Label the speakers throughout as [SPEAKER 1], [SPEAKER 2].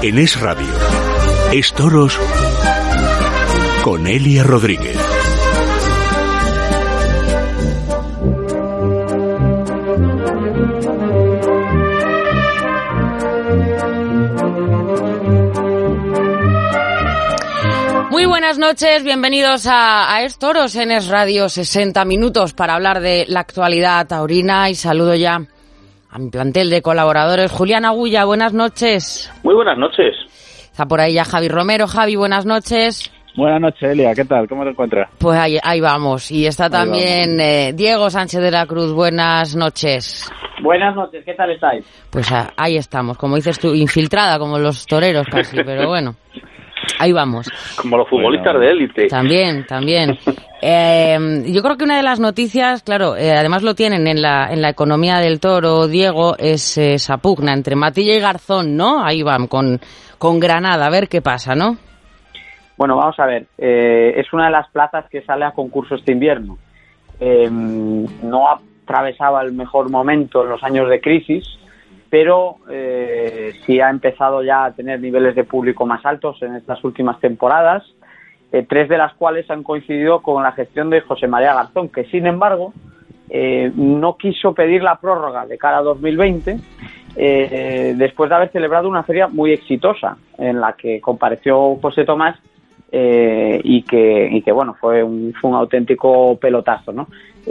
[SPEAKER 1] En Es Radio, Es Toros con Elia Rodríguez.
[SPEAKER 2] Muy buenas noches, bienvenidos a Es Toros en Es Radio, 60 minutos para hablar de la actualidad taurina, y saludo ya a mi plantel de colaboradores. Julián Agulla, buenas noches.
[SPEAKER 3] Muy buenas noches.
[SPEAKER 2] Está por ahí ya Javi Romero. Javi, buenas noches.
[SPEAKER 4] Buenas noches, Elia, ¿qué tal? ¿Cómo te encuentras?
[SPEAKER 2] Pues ahí vamos. Y está también Diego Sánchez de la Cruz, buenas noches.
[SPEAKER 5] Buenas noches, ¿qué tal estáis?
[SPEAKER 2] Pues ahí estamos, como dices tú, infiltrada como los toreros casi, pero bueno. Ahí vamos.
[SPEAKER 3] Como los futbolistas de élite.
[SPEAKER 2] También. Yo creo que una de las noticias, claro, además lo tienen en la economía del toro, Diego, es esa pugna entre Matilla y Garzón, ¿no? Ahí van, con Granada, a ver qué pasa, ¿no?
[SPEAKER 5] Bueno, vamos a ver. Es una de las plazas que sale a concurso este invierno. No atravesaba el mejor momento en los años de crisis, pero sí ha empezado ya a tener niveles de público más altos en estas últimas temporadas, 3 de las cuales han coincidido con la gestión de José María Garzón, que sin embargo no quiso pedir la prórroga de cara a 2020, después de haber celebrado una feria muy exitosa en la que compareció José Tomás y que bueno, fue un auténtico pelotazo, ¿no?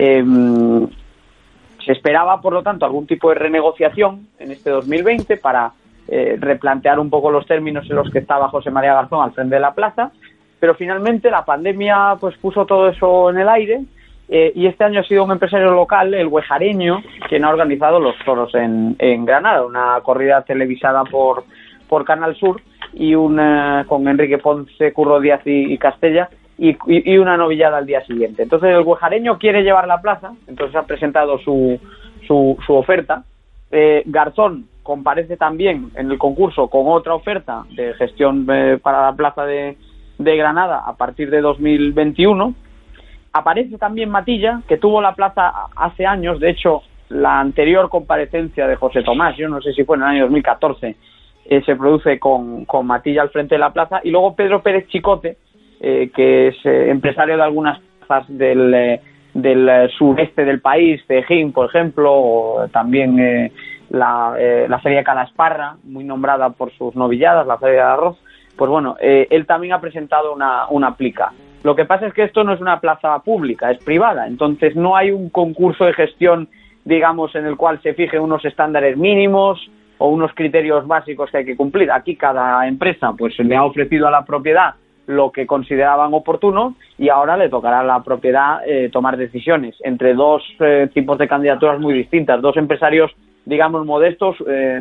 [SPEAKER 5] Se esperaba, por lo tanto, algún tipo de renegociación en este 2020 para replantear un poco los términos en los que estaba José María Garzón al frente de la plaza, pero finalmente la pandemia pues puso todo eso en el aire, y este año ha sido un empresario local, el Huejareño, quien ha organizado los toros en Granada, una corrida televisada por Canal Sur y con Enrique Ponce, Curro Díaz y Castella, y una novillada al día siguiente. Entonces el Huejareño quiere llevar la plaza, entonces ha presentado su oferta. Garzón comparece también en el concurso con otra oferta de gestión para la plaza de Granada a partir de 2021. Aparece también Matilla, que tuvo la plaza hace años. De hecho, la anterior comparecencia de José Tomás, yo no sé si fue en el año 2014, se produce con Matilla al frente de la plaza. Y luego Pedro Pérez Chicote, que es empresario de algunas plazas del sureste del país, Tejín, por ejemplo, o también la Feria de Calasparra, muy nombrada por sus novilladas, la Feria de Arroz. Pues bueno, él también ha presentado una plica. Lo que pasa es que esto no es una plaza pública, es privada, entonces no hay un concurso de gestión, digamos, en el cual se fijen unos estándares mínimos o unos criterios básicos que hay que cumplir. Aquí cada empresa pues le ha ofrecido a la propiedad lo que consideraban oportuno, y ahora le tocará a la propiedad tomar decisiones entre dos tipos de candidaturas muy distintas, dos empresarios, digamos, modestos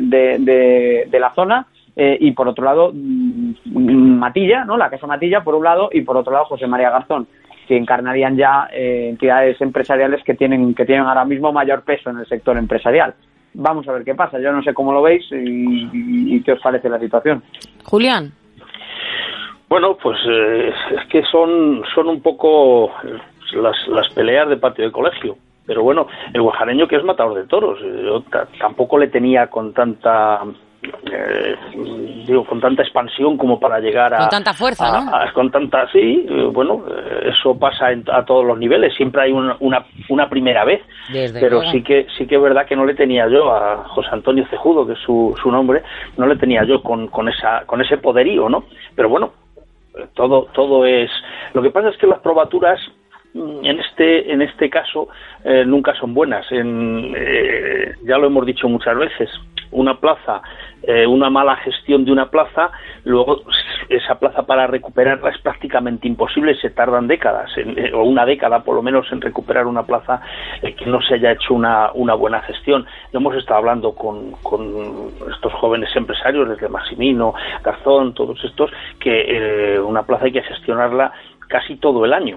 [SPEAKER 5] de la zona, y por otro lado Matilla, ¿no? La Casa Matilla por un lado, y por otro lado José María Garzón, que encarnarían ya entidades empresariales que tienen ahora mismo mayor peso en el sector empresarial. Vamos a ver qué pasa. Yo no sé cómo lo veis y qué os parece la situación.
[SPEAKER 2] Julián.
[SPEAKER 3] Bueno, pues es que son un poco las peleas de patio de colegio. Pero bueno, el Huejareño, que es matador de toros, yo tampoco le tenía con tanta expansión como para llegar a...
[SPEAKER 2] Con tanta fuerza, ¿no?
[SPEAKER 3] Con tanta, sí, bueno, eso pasa a todos los niveles, siempre hay una primera vez. Pero sí que es verdad que no le tenía yo a José Antonio Cejudo, que es su nombre, no le tenía yo con ese poderío, ¿no? Pero bueno, todo es... Lo que pasa es que las probaturas en este caso nunca son buenas. Ya lo hemos dicho muchas veces, una plaza, una mala gestión de una plaza, luego esa plaza para recuperarla es prácticamente imposible, se tardan décadas, o una década por lo menos, en recuperar una plaza que no se haya hecho una buena gestión. Hemos estado hablando con estos jóvenes empresarios, desde Massimino, Garzón, todos estos, que una plaza hay que gestionarla casi todo el año.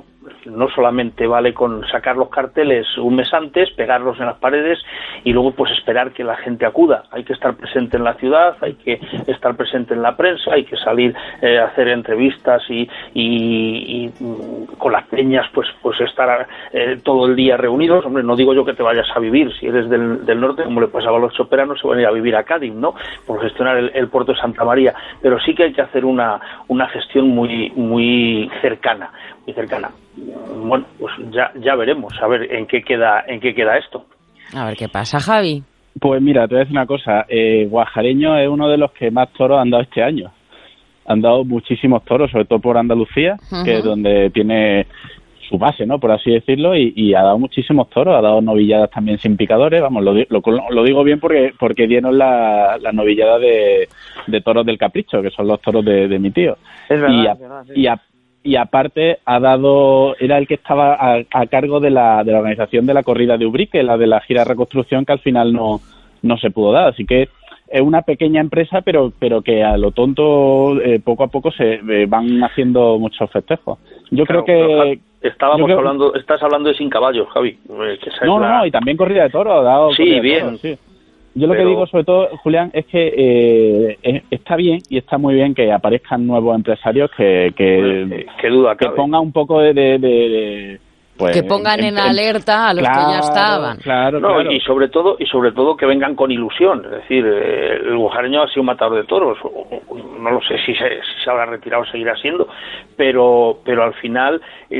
[SPEAKER 3] no solamente vale con sacar los carteles un mes antes, pegarlos en las paredes y luego pues esperar que la gente acuda. Hay que estar presente en la ciudad, hay que estar presente en la prensa, hay que salir a hacer entrevistas y con las peñas pues estar todo el día reunidos. Hombre, no digo yo que te vayas a vivir, si eres del norte, como le pasaba a los choperanos, se van a ir a vivir a Cádiz, ¿no?, por gestionar el puerto de Santa María, pero sí que hay que hacer una gestión muy cercana, muy cercana. Bueno, pues ya veremos, a ver en qué queda esto.
[SPEAKER 2] A ver qué pasa, Javi.
[SPEAKER 4] Pues mira, te voy a decir una cosa, Guajareño es uno de los que más toros han dado este año. Han dado muchísimos toros, sobre todo por Andalucía, que es donde tiene su base, ¿no?, por así decirlo, y ha dado muchísimos toros, ha dado novilladas también sin picadores, vamos, lo digo bien porque dieron la novillada de toros del Capricho, que son los toros de mi tío.
[SPEAKER 5] Es verdad, sí.
[SPEAKER 4] Y aparte era el que estaba a cargo de la organización de la corrida de Ubrique, la de la gira de reconstrucción, que al final no se pudo dar, así que es una pequeña empresa, pero que a lo tonto poco a poco se van haciendo muchos festejos. Creo que
[SPEAKER 3] estás hablando de Sin Caballos, Javi.
[SPEAKER 4] No, y también corrida de toros.
[SPEAKER 3] Sí, bien.
[SPEAKER 4] Sí. Yo lo que digo, sobre todo, Julián, es que está bien y está muy bien que aparezcan nuevos empresarios que pongan un poco de pues,
[SPEAKER 2] que pongan en alerta a los que ya estaban.
[SPEAKER 4] Claro.
[SPEAKER 3] Y sobre todo que vengan con ilusión. Es decir, el guajareño ha sido un matador de toros. No lo sé si se habrá retirado o seguirá siendo, pero al final,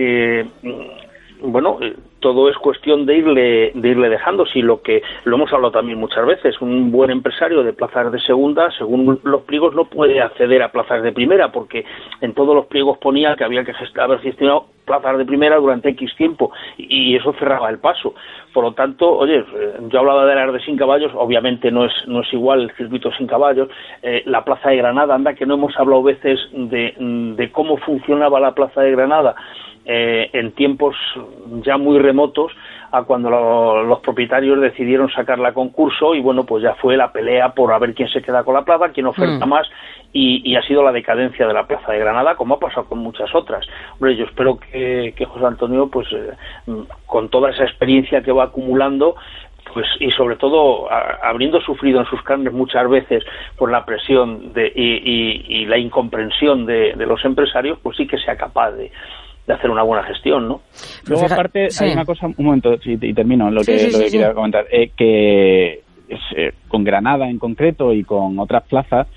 [SPEAKER 3] todo es cuestión de irle dejando. Si lo hemos hablado también muchas veces, un buen empresario de plazas de segunda, según los pliegos, no puede acceder a plazas de primera, porque en todos los pliegos ponía que había que haber gestionado plazas de primera durante X tiempo, y eso cerraba el paso. Por lo tanto, oye, yo hablaba de las de Sin Caballos, obviamente no es igual el circuito Sin Caballos, la Plaza de Granada, anda que no hemos hablado veces de cómo funcionaba la Plaza de Granada en tiempos ya muy remotos a cuando los propietarios decidieron sacarla a concurso, y bueno, pues ya fue la pelea por a ver quién se queda con la plaza, quién oferta más, y ha sido la decadencia de la Plaza de Granada, como ha pasado con muchas otras. Hombre, yo espero que José Antonio, pues con toda esa experiencia que va acumulando, pues, y sobre todo habiendo sufrido en sus carnes muchas veces por la presión y la incomprensión de los empresarios, pues sí que sea capaz de hacer una buena gestión, ¿no?
[SPEAKER 4] Luego, aparte, hay una cosa, un momento, y termino lo que quería comentar, que con Granada en concreto y con otras plazas,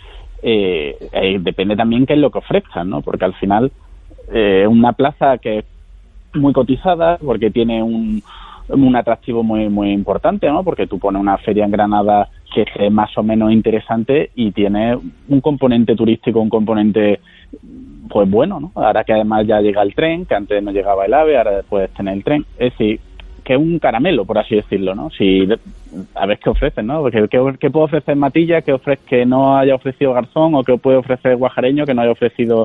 [SPEAKER 4] depende también qué es lo que ofrezcan, ¿no? Porque al final una plaza que es muy cotizada, porque tiene un atractivo muy importante, ¿no? Porque tú pones una feria en Granada que es más o menos interesante y tiene un componente turístico, un componente pues bueno, ¿no? Ahora que además ya llega el tren, que antes no llegaba el AVE, ahora puedes tener el tren. Es decir, que es un caramelo, por así decirlo, ¿no? A ver qué ofrecen, ¿no? Porque ¿qué puede ofrecer Matilla que no haya ofrecido Garzón, o qué puede ofrecer Guajareño que no haya ofrecido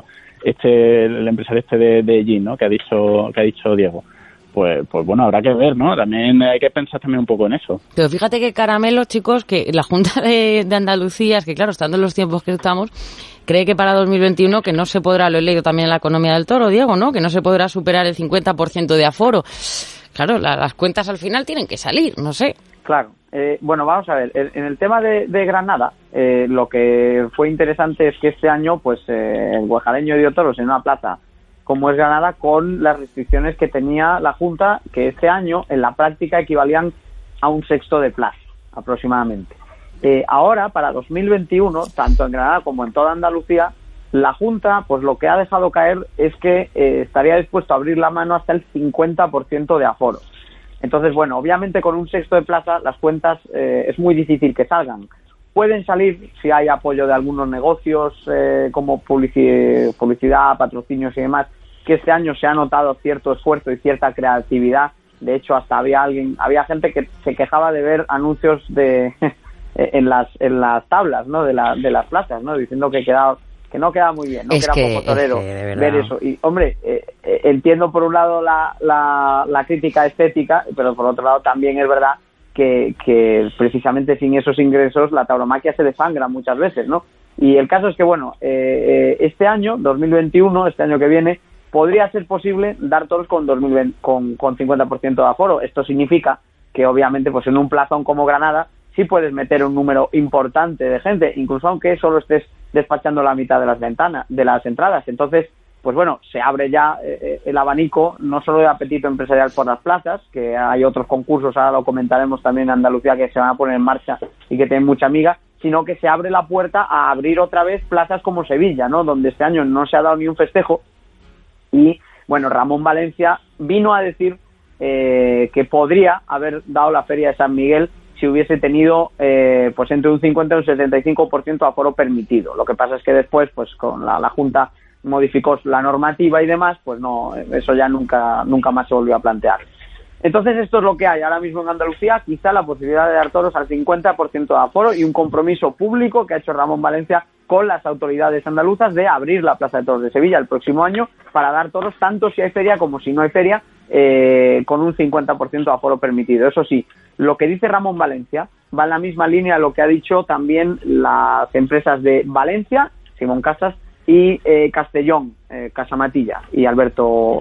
[SPEAKER 4] el empresario de Gin, ¿no? Que ha dicho Diego. Pues bueno, habrá que ver, ¿no? También hay que pensar también un poco en eso.
[SPEAKER 2] Pero fíjate que caramelo, chicos, que la Junta de Andalucía, es que claro, estando en los tiempos que estamos, cree que para 2021 que no se podrá, lo he leído también en la economía del toro, Diego, ¿no? Que no se podrá superar el 50% de aforo. Claro, las cuentas al final tienen que salir, no sé.
[SPEAKER 5] Claro. Bueno, vamos a ver. En el tema de Granada, lo que fue interesante es que este año, pues, el guajareño dio toros en una plaza como es Granada, con las restricciones que tenía la Junta, que este año en la práctica equivalían a un sexto de plaza aproximadamente. Ahora, para 2021, tanto en Granada como en toda Andalucía, la Junta, pues lo que ha dejado caer es que estaría dispuesto a abrir la mano hasta el 50% de aforo. Entonces, bueno, obviamente con un sexto de plaza las cuentas es muy difícil que salgan. Pueden salir si hay apoyo de algunos negocios como publicidad, patrocinios y demás, que este año se ha notado cierto esfuerzo y cierta creatividad. De hecho, hasta había gente que se quejaba de ver anuncios en las tablas, ¿no? de las plazas, ¿no? Diciendo que no queda muy bien, ¿no? Que era poco torero ver eso. Y hombre, entiendo por un lado la crítica estética, pero por otro lado también es verdad que precisamente sin esos ingresos la tauromaquia se desangra muchas veces, ¿no? Y el caso es que, bueno, este año, 2021, este año que viene, podría ser posible dar toros con 50% de aforo. Esto significa que obviamente pues en un plazón como Granada sí puedes meter un número importante de gente, incluso aunque solo estés despachando la mitad de las entradas. Entonces, pues bueno, se abre ya el abanico, no solo de apetito empresarial por las plazas, que hay otros concursos, ahora lo comentaremos también en Andalucía, que se van a poner en marcha y que tienen mucha miga, sino que se abre la puerta a abrir otra vez plazas como Sevilla, ¿no? Donde este año no se ha dado ni un festejo. Y, bueno, Ramón Valencia vino a decir que podría haber dado la Feria de San Miguel si hubiese tenido pues entre un 50 y un 75% de aforo permitido. Lo que pasa es que después, pues con la Junta modificó la normativa y demás, pues no, eso ya nunca más se volvió a plantear. Entonces esto es lo que hay ahora mismo en Andalucía, quizá la posibilidad de dar toros al 50% de aforo y un compromiso público que ha hecho Ramón Valencia con las autoridades andaluzas de abrir la Plaza de Toros de Sevilla el próximo año para dar toros tanto si hay feria como si no hay feria, con un 50% de aforo permitido. Eso sí, lo que dice Ramón Valencia va en la misma línea a lo que ha dicho también las empresas de Valencia, Simón Casas, y Castellón, Casamatilla y Alberto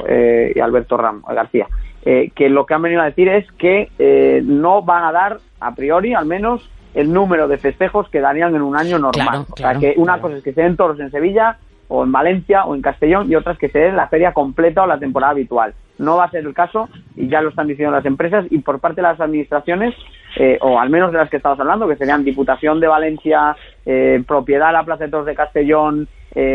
[SPEAKER 5] García, que lo que han venido a decir es que no van a dar, a priori al menos, el número de festejos que darían en un año normal. O sea, que una cosa es que se den toros en Sevilla o en Valencia o en Castellón y otra es que se den la feria completa o la temporada habitual. No va a ser el caso y ya lo están diciendo las empresas, y por parte de las administraciones, o al menos de las que estamos hablando, que serían Diputación de Valencia, Propiedad de la Plaza de Toros de Castellón,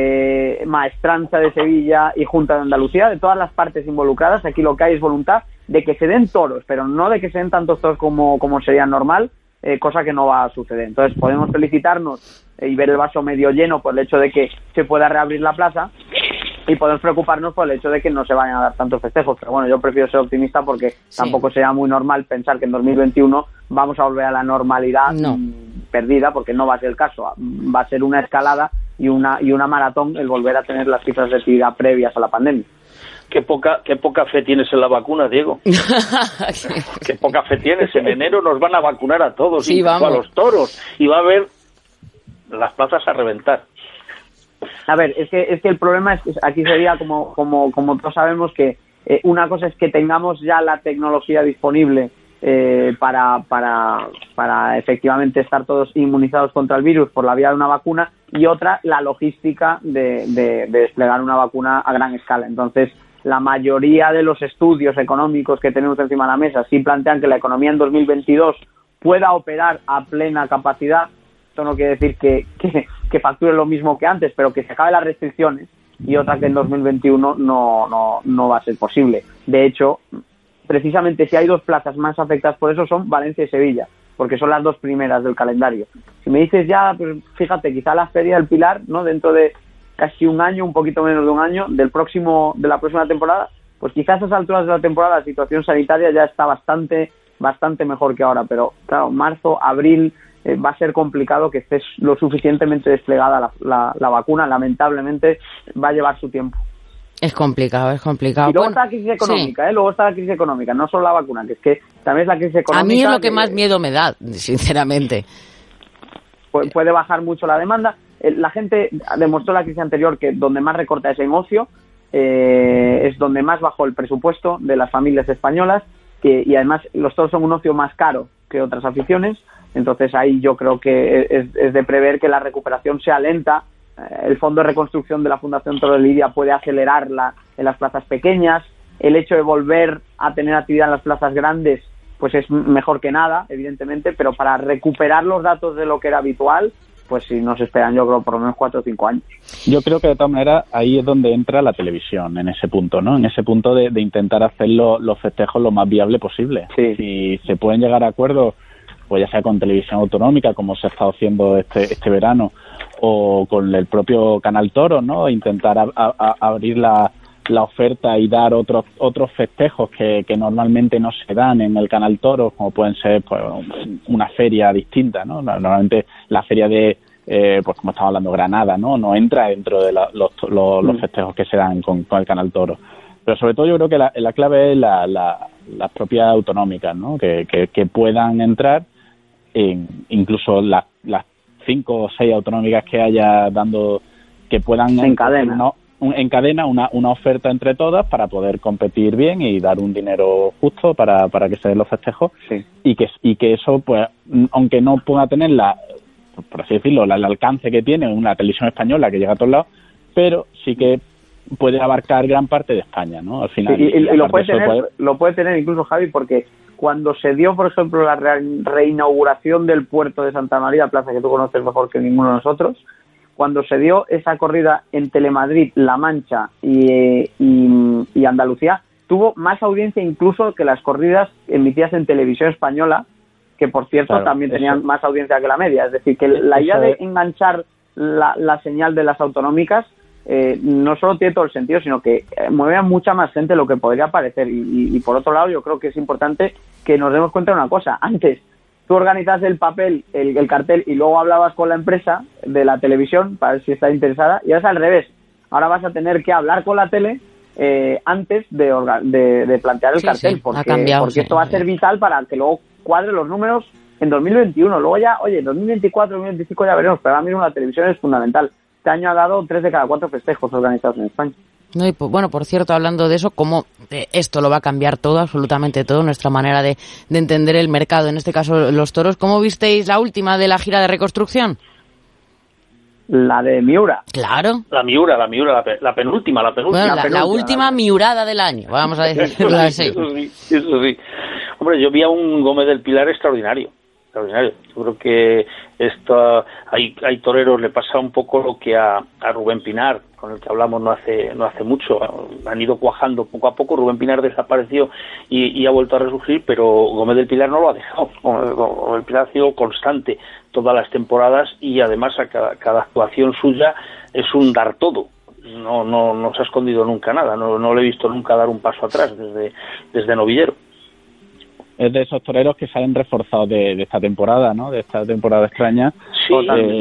[SPEAKER 5] Maestranza de Sevilla y Junta de Andalucía, de todas las partes involucradas, aquí lo que hay es voluntad de que se den toros, pero no de que se den tantos toros como sería normal, cosa que no va a suceder. Entonces podemos felicitarnos y ver el vaso medio lleno por el hecho de que se pueda reabrir la plaza, y podemos preocuparnos por el hecho de que no se vayan a dar tantos festejos. Pero bueno, yo prefiero ser optimista porque tampoco sería muy normal pensar que en 2021 vamos a volver a la normalidad perdida, porque no va a ser el caso. Va a ser una escalada y una maratón el volver a tener las cifras de actividad previas a la pandemia.
[SPEAKER 3] Qué poca fe tienes en la vacuna, Diego. Qué poca fe tienes. En enero nos van a vacunar a todos,
[SPEAKER 2] sí,
[SPEAKER 3] incluso a los toros, y va a haber las plazas a reventar.
[SPEAKER 5] A ver, es que el problema es que aquí sería como todos sabemos que una cosa es que tengamos ya la tecnología disponible para efectivamente estar todos inmunizados contra el virus por la vía de una vacuna, y otra la logística de desplegar una vacuna a gran escala. Entonces, la mayoría de los estudios económicos que tenemos encima de la mesa sí plantean que la economía en 2022 pueda operar a plena capacidad. Esto no quiere decir que facture lo mismo que antes, pero que se acaben las restricciones, y otra que en 2021 no va a ser posible. De hecho, precisamente si hay dos plazas más afectadas por eso son Valencia y Sevilla, porque son las dos primeras del calendario. Si me dices ya, pues fíjate, quizá la Feria del Pilar, ¿no?, dentro de casi un año, un poquito menos de un año, de la próxima temporada, pues quizás a esas alturas de la temporada la situación sanitaria ya está bastante mejor que ahora, pero claro, marzo, abril, va a ser complicado que esté lo suficientemente desplegada la vacuna. Lamentablemente va a llevar su tiempo.
[SPEAKER 2] Es complicado. Y
[SPEAKER 5] luego está la crisis económica, luego está la crisis económica, no solo la vacuna, que es que también es la crisis económica.
[SPEAKER 2] A mí es lo que más miedo me da, sinceramente.
[SPEAKER 5] Puede bajar mucho la demanda. La gente demostró en la crisis anterior que donde más recorta es en ocio, es donde más bajó el presupuesto de las familias españolas, y además los toros son un ocio más caro que otras aficiones. Entonces ahí yo creo que es de prever que la recuperación sea lenta. El Fondo de Reconstrucción de la Fundación Toro de Lidia puede acelerarla en las plazas pequeñas. El hecho de volver a tener actividad en las plazas grandes pues es mejor que nada, evidentemente, pero para recuperar los datos de lo que era habitual, pues sí nos esperan, yo creo, por lo menos 4 o 5 años.
[SPEAKER 4] Yo creo que de todas maneras ahí es donde entra la televisión, en ese punto, ¿no? En ese punto de intentar hacer los festejos lo más viable posible.
[SPEAKER 5] Sí.
[SPEAKER 4] Si se pueden llegar a acuerdos, pues ya sea con televisión autonómica, como se ha estado haciendo este verano, o con el propio Canal Toro, ¿no? Intentar abrir la oferta y dar otros festejos que normalmente no se dan en el Canal Toro, como pueden ser pues una feria distinta, ¿no? Normalmente la feria de pues como estaba hablando, Granada, no entra dentro de los festejos que se dan con el Canal Toro. Pero sobre todo yo creo que la clave es las propias autonómicas, ¿no? Que puedan entrar, incluso las 5 o 6 autonómicas que haya dando, que puedan
[SPEAKER 5] en cadena.
[SPEAKER 4] encadena una oferta entre todas para poder competir bien y dar un dinero justo para que se den los festejos,
[SPEAKER 5] sí.
[SPEAKER 4] y que eso, pues, aunque no pueda tener por así decirlo, el alcance que tiene una televisión española que llega a todos lados, pero sí que puede abarcar gran parte de España, ¿no? Al final.
[SPEAKER 5] Y lo puede tener incluso, Javi, porque cuando se dio, por ejemplo, la reinauguración del puerto de Santa María Plaza, que tú conoces mejor que ninguno de nosotros, cuando se dio esa corrida en Telemadrid, La Mancha y Andalucía, tuvo más audiencia incluso que las corridas emitidas en televisión española, que por cierto también tenían más audiencia que la media. Es decir, que la idea de enganchar la señal de las autonómicas no solo tiene todo el sentido, sino que mueve a mucha más gente de lo que podría parecer. Y por otro lado, yo creo que es importante que nos demos cuenta de una cosa. Antes, tú organizas el papel, el cartel, y luego hablabas con la empresa de la televisión para ver si está interesada, y ahora es al revés. Ahora vas a tener que hablar con la tele antes de plantear el cartel, porque esto va a ser vital para que luego cuadre los números en 2021. Luego ya, oye, en 2024, 2025 ya veremos, pero ahora mismo la televisión es fundamental. Este año ha dado 3 de cada 4 festejos organizados en España.
[SPEAKER 2] No, y bueno, por cierto, hablando de eso, cómo esto lo va a cambiar todo, absolutamente todo, nuestra manera de entender el mercado, en este caso los toros. ¿Cómo visteis la última de la gira de reconstrucción?
[SPEAKER 5] La de Miura.
[SPEAKER 2] Claro.
[SPEAKER 3] La penúltima.
[SPEAKER 2] Bueno, la última miurada del año, vamos a decirlo así.
[SPEAKER 3] Eso sí. Hombre, yo vi a un Gómez del Pilar extraordinario. Yo creo que hay toreros, le pasa un poco lo que a Rubén Pinar, con el que hablamos no hace mucho. Han ido cuajando poco a poco. Rubén Pinar desapareció y ha vuelto a resurgir, pero Gómez del Pilar no lo ha dejado. Gómez del Pilar ha sido constante todas las temporadas, y además a cada actuación suya es un dar todo. No se ha escondido nunca nada. No le he visto nunca dar un paso atrás desde novillero.
[SPEAKER 4] Es de esos toreros que salen reforzados de esta temporada, ¿no? De esta temporada extraña.
[SPEAKER 3] Sí.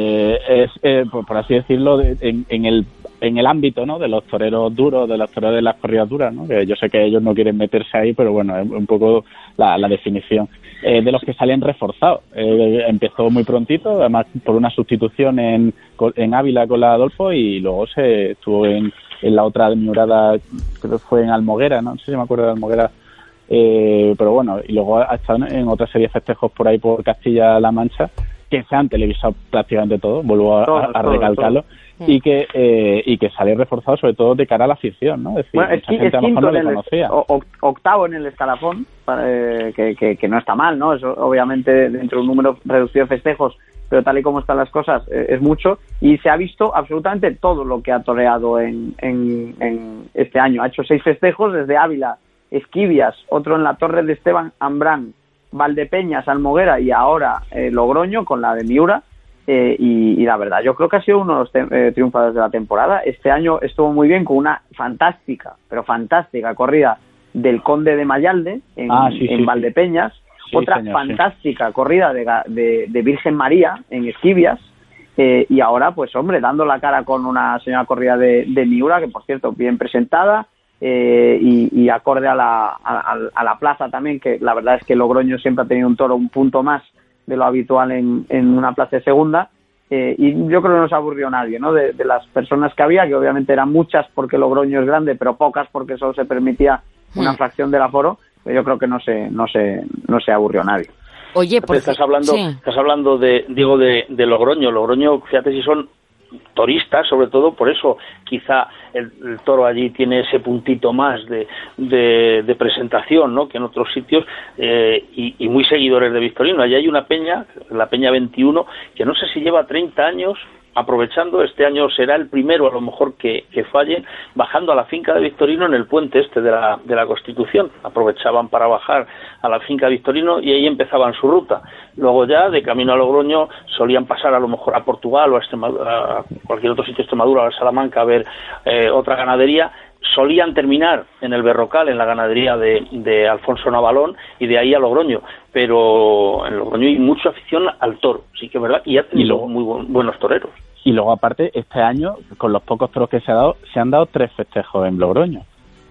[SPEAKER 4] Por así decirlo, en el ámbito, ¿no? De los toreros duros, de los toreros de las corridas duras, ¿no? Que yo sé que ellos no quieren meterse ahí, pero bueno, es un poco la definición. De los que salen reforzados. Empezó muy prontito, además por una sustitución en Ávila con la Adolfo, y luego se estuvo en la otra miurada, creo que fue en Almoguera, ¿no? No sé si me acuerdo de Almoguera. Pero bueno, y luego ha estado en otra serie de festejos por ahí por Castilla-La Mancha, que se han televisado prácticamente todo, vuelvo a recalcarlo, y que sale reforzado sobre todo de cara a la afición, ¿no? Es decir,
[SPEAKER 5] bueno,
[SPEAKER 4] mucha gente a lo mejor no le conocía.
[SPEAKER 5] Octavo en el escalafón, que no está mal, ¿no? Eso obviamente dentro de un número reducido de festejos, pero tal y como están las cosas es mucho, y se ha visto absolutamente todo lo que ha toreado en este año. Ha hecho 6 festejos desde Ávila, Esquivias, otro en la Torre de Esteban Ambrán, Valdepeñas, Almoguera y ahora Logroño con la de Miura, y la verdad yo creo que ha sido uno de los triunfadores de la temporada. Este año estuvo muy bien con una fantástica corrida del Conde de Mayalde en Valdepeñas, otra fantástica corrida de Virgen María en Esquivias, y ahora pues hombre dando la cara con una señora corrida de Miura, que por cierto bien presentada, y acorde a la plaza también, que la verdad es que Logroño siempre ha tenido un toro un punto más de lo habitual en una plaza de segunda, y yo creo que no se aburrió nadie, ¿no? De las personas que había, que obviamente eran muchas porque Logroño es grande, pero pocas porque solo se permitía una fracción del aforo, pero yo creo que no se aburrió nadie.
[SPEAKER 2] Oye, pues
[SPEAKER 3] estás hablando de Logroño. Logroño, fíjate si son turistas, sobre todo por eso quizá el toro allí tiene ese puntito más de presentación, ¿no? Que en otros sitios, y muy seguidores de Victorino. Allí hay una peña, la Peña 21, que no sé si lleva 30 años aprovechando. Este año será el primero a lo mejor que falle, bajando a la finca de Victorino en el puente de la Constitución. Aprovechaban para bajar a la finca de Victorino y ahí empezaban su ruta. Luego ya de camino a Logroño solían pasar a lo mejor a Portugal o a Extremadura, a cualquier otro sitio de Extremadura, a Salamanca, a ver otra ganadería. Solían terminar en el Berrocal, en la ganadería de Alfonso Navalón, y de ahí a Logroño. Pero en Logroño hay mucha afición al toro, sí que es verdad, y ha tenido muy buenos toreros.
[SPEAKER 4] Y luego, aparte, este año, con los pocos toros que se han dado 3 festejos en Logroño.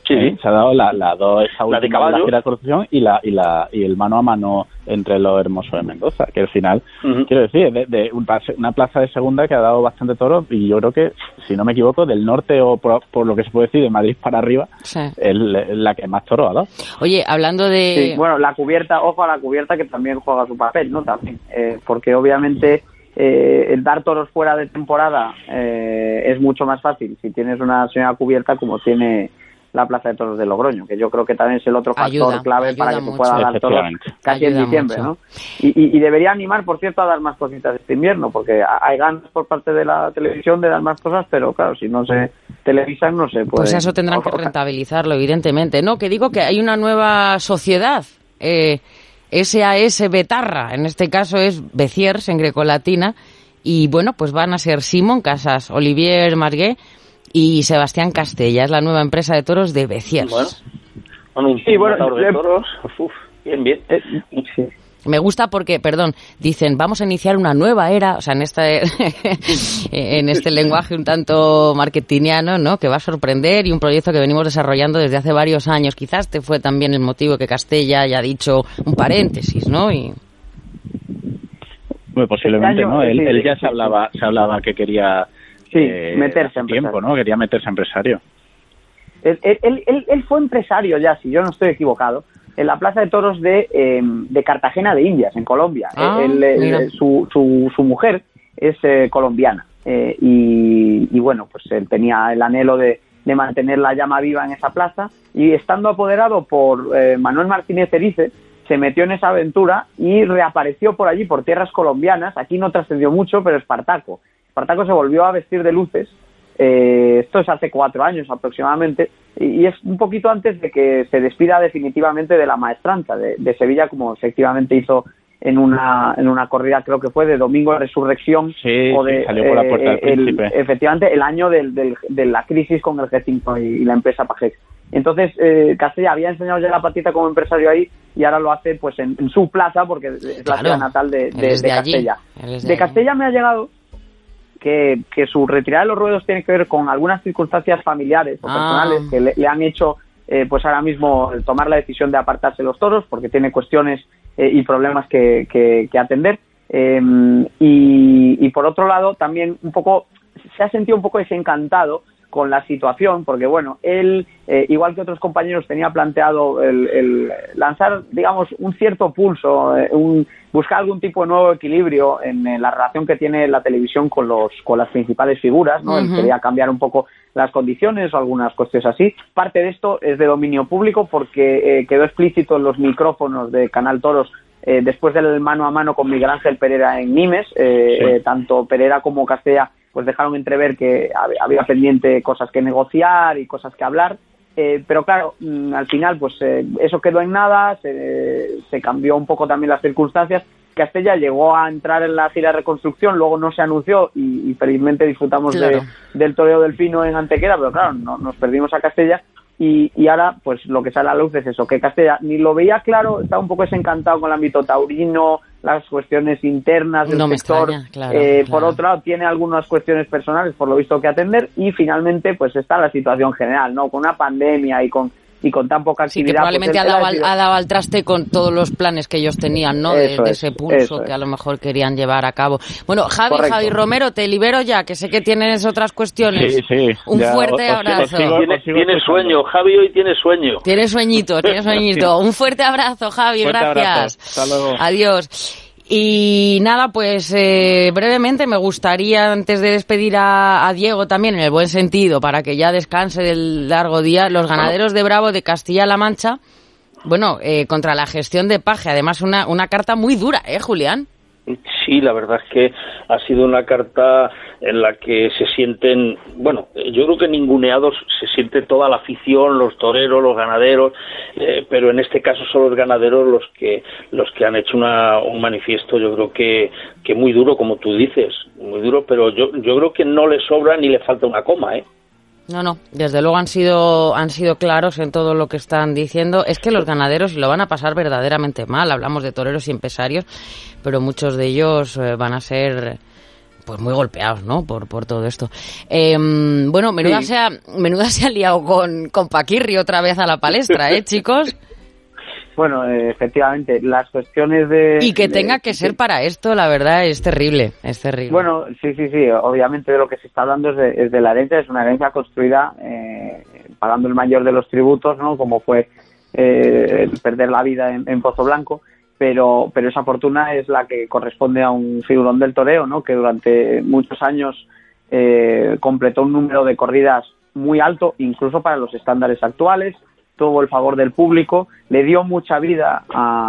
[SPEAKER 3] Sí.
[SPEAKER 4] Se ha dado las dos, esa
[SPEAKER 3] la de
[SPEAKER 4] última
[SPEAKER 3] caballo,
[SPEAKER 4] la Constitución y el mano a mano entre los Hermosos de Mendoza, que al final, quiero decir, de una plaza de segunda que ha dado bastante toros, y yo creo que, si no me equivoco, del norte o por lo que se puede decir, de Madrid para arriba, es la que más toros ha dado.
[SPEAKER 2] Oye, hablando de...
[SPEAKER 5] Sí, bueno, la cubierta, ojo a la cubierta, que también juega su papel, ¿no? También, porque obviamente el dar toros fuera de temporada es mucho más fácil si tienes una señora cubierta como tiene la Plaza de Toros de Logroño, que yo creo que también es el otro factor clave para que se pueda dar toros casi en diciembre, ¿no? Y debería animar, por cierto, a dar más cositas este invierno, porque hay ganas por parte de la televisión de dar más cosas, pero claro, si no se televisan no se puede.
[SPEAKER 2] Pues eso tendrán que rentabilizarlo, evidentemente. No, que digo que hay una nueva sociedad, SAS Betarra, en este caso es Beciers, en grecolatina, y bueno, pues van a ser Simón Casas, Olivier Marguet y Sebastián Castella, es la nueva empresa de toros de Beciers.
[SPEAKER 3] Bueno, un de toros, bien.
[SPEAKER 5] Sí.
[SPEAKER 2] Me gusta porque, dicen, vamos a iniciar una nueva era, o sea, en este lenguaje un tanto marketingiano, ¿no?, que va a sorprender, y un proyecto que venimos desarrollando desde hace varios años. Quizás este fue también el motivo que Castella haya dicho un paréntesis, ¿no?
[SPEAKER 4] Bueno, posiblemente, ¿no? Él ya se hablaba que quería
[SPEAKER 5] meterse en
[SPEAKER 4] tiempo, ¿no? Quería meterse empresario.
[SPEAKER 5] Él fue empresario ya, si yo no estoy equivocado, en la Plaza de Toros de Cartagena de Indias, en Colombia. Su mujer es colombiana, y bueno, pues él tenía el anhelo de mantener la llama viva en esa plaza, y estando apoderado por Manuel Martínez Erice, se metió en esa aventura y reapareció por allí, por tierras colombianas. Aquí no trascendió mucho, pero Espartaco se volvió a vestir de luces. Esto es hace 4 años aproximadamente, y es un poquito antes de que se despida definitivamente de la maestranza de Sevilla, como efectivamente hizo en una corrida, creo que fue de Domingo de Resurrección,
[SPEAKER 4] salió por la Puerta del Príncipe.
[SPEAKER 5] Efectivamente, el año de la crisis con el G5 y la empresa Pajex. Entonces, Castella había enseñado ya la patita como empresario ahí, y ahora lo hace pues en su plaza, porque es la ciudad natal de Castella. De Castella me ha llegado que su retirada de los ruedos tiene que ver con algunas circunstancias familiares o personales que le han hecho pues ahora mismo tomar la decisión de apartarse de los toros, porque tiene cuestiones y problemas que atender, y por otro lado también se ha sentido un poco desencantado con la situación, porque bueno, él, igual que otros compañeros, tenía planteado el lanzar, digamos, un cierto pulso, buscar algún tipo de nuevo equilibrio en la relación que tiene la televisión con las principales figuras, ¿no? Él quería cambiar un poco las condiciones o algunas cuestiones así. Parte de esto es de dominio público, porque quedó explícito en los micrófonos de Canal Toros después del mano a mano con Miguel Ángel Pereira en Nimes. Tanto Pereira como Castella pues dejaron entrever que había pendiente cosas que negociar y cosas que hablar, pero claro, al final pues eso quedó en nada, se cambió un poco también las circunstancias. Castella llegó a entrar en la gira de reconstrucción, luego no se anunció, y felizmente disfrutamos del toreo del Pino en Antequera, pero claro, nos perdimos a Castella. Y ahora, pues lo que sale a la luz es eso, que Castella ni lo veía claro, estaba un poco desencantado con el ámbito taurino, las cuestiones internas del sector. Por otro lado, tiene algunas cuestiones personales, por lo visto, que atender, y finalmente, pues está la situación general, ¿no? Con una pandemia y con tan poca actividad.
[SPEAKER 2] Sí, que probablemente
[SPEAKER 5] pues
[SPEAKER 2] ha dado al traste con todos los planes que ellos tenían, ¿no? De ese pulso que a lo mejor querían llevar a cabo. Bueno, Javi Romero, te libero ya, que sé que tienes otras cuestiones.
[SPEAKER 4] Sí.
[SPEAKER 2] Un fuerte abrazo.
[SPEAKER 3] Tiene sueño, Javi hoy tiene sueño.
[SPEAKER 2] Tiene sueñito. Un fuerte abrazo, Javi, gracias.
[SPEAKER 4] Hasta luego.
[SPEAKER 2] Adiós. Y nada, pues brevemente me gustaría, antes de despedir a Diego también, en el buen sentido, para que ya descanse del largo día, los ganaderos de Bravo de Castilla-La Mancha, bueno, contra la gestión de Paje. Además, una carta muy dura, Julián?
[SPEAKER 3] Sí, la verdad es que ha sido una carta en la que se sienten, bueno, yo creo que ninguneados se siente toda la afición, los toreros, los ganaderos, pero en este caso son los ganaderos los que han hecho un manifiesto, yo creo que muy duro, como tú dices, muy duro, pero yo creo que no le sobra ni le falta una coma,
[SPEAKER 2] No, desde luego han sido claros en todo lo que están diciendo. Es que los ganaderos lo van a pasar verdaderamente mal. Hablamos de toreros y empresarios, pero muchos de ellos van a ser pues muy golpeados, ¿no? Por todo esto. Bueno, menuda se ha liado con Paquirri otra vez a la palestra, chicos.
[SPEAKER 5] Bueno, efectivamente, las cuestiones de...
[SPEAKER 2] Y que tenga que ser para esto, la verdad, es terrible, es terrible.
[SPEAKER 5] Bueno, sí, obviamente de lo que se está hablando es de la herencia, es una herencia construida pagando el mayor de los tributos, ¿no? Como fue perder la vida en Pozo Blanco, pero esa fortuna es la que corresponde a un figurón del toreo, ¿no? Que durante muchos años completó un número de corridas muy alto, incluso para los estándares actuales, tuvo el favor del público, le dio mucha vida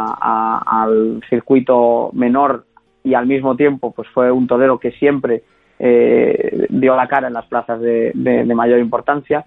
[SPEAKER 5] al circuito menor y al mismo tiempo pues fue un torero que siempre dio la cara en las plazas de mayor importancia.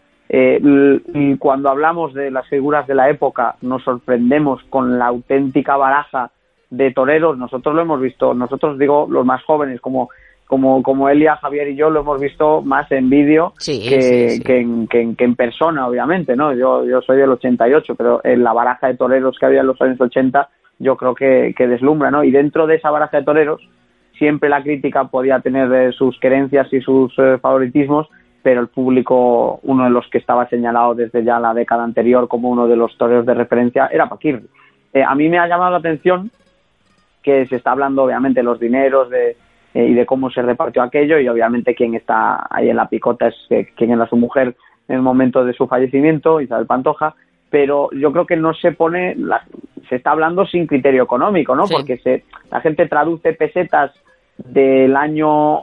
[SPEAKER 5] Y cuando hablamos de las figuras de la época nos sorprendemos con la auténtica baraja de toreros. Nosotros lo hemos visto, digo los más jóvenes como Elia, Javier y yo lo hemos visto más en vídeo que en persona, obviamente, ¿no? Yo soy del 88, pero en la baraja de toreros que había en los años 80 yo creo que deslumbra, ¿no? Y dentro de esa baraja de toreros siempre la crítica podía tener sus querencias y sus favoritismos, pero el público, uno de los que estaba señalado desde ya la década anterior como uno de los toreros de referencia era Paquirri. A mí me ha llamado la atención que se está hablando obviamente de los dineros, y de cómo se repartió aquello, y obviamente quien está ahí en la picota es quien era su mujer en el momento de su fallecimiento, Isabel Pantoja, pero yo creo que no se pone, se está hablando sin criterio económico, ¿no? Sí. Porque la gente traduce pesetas del año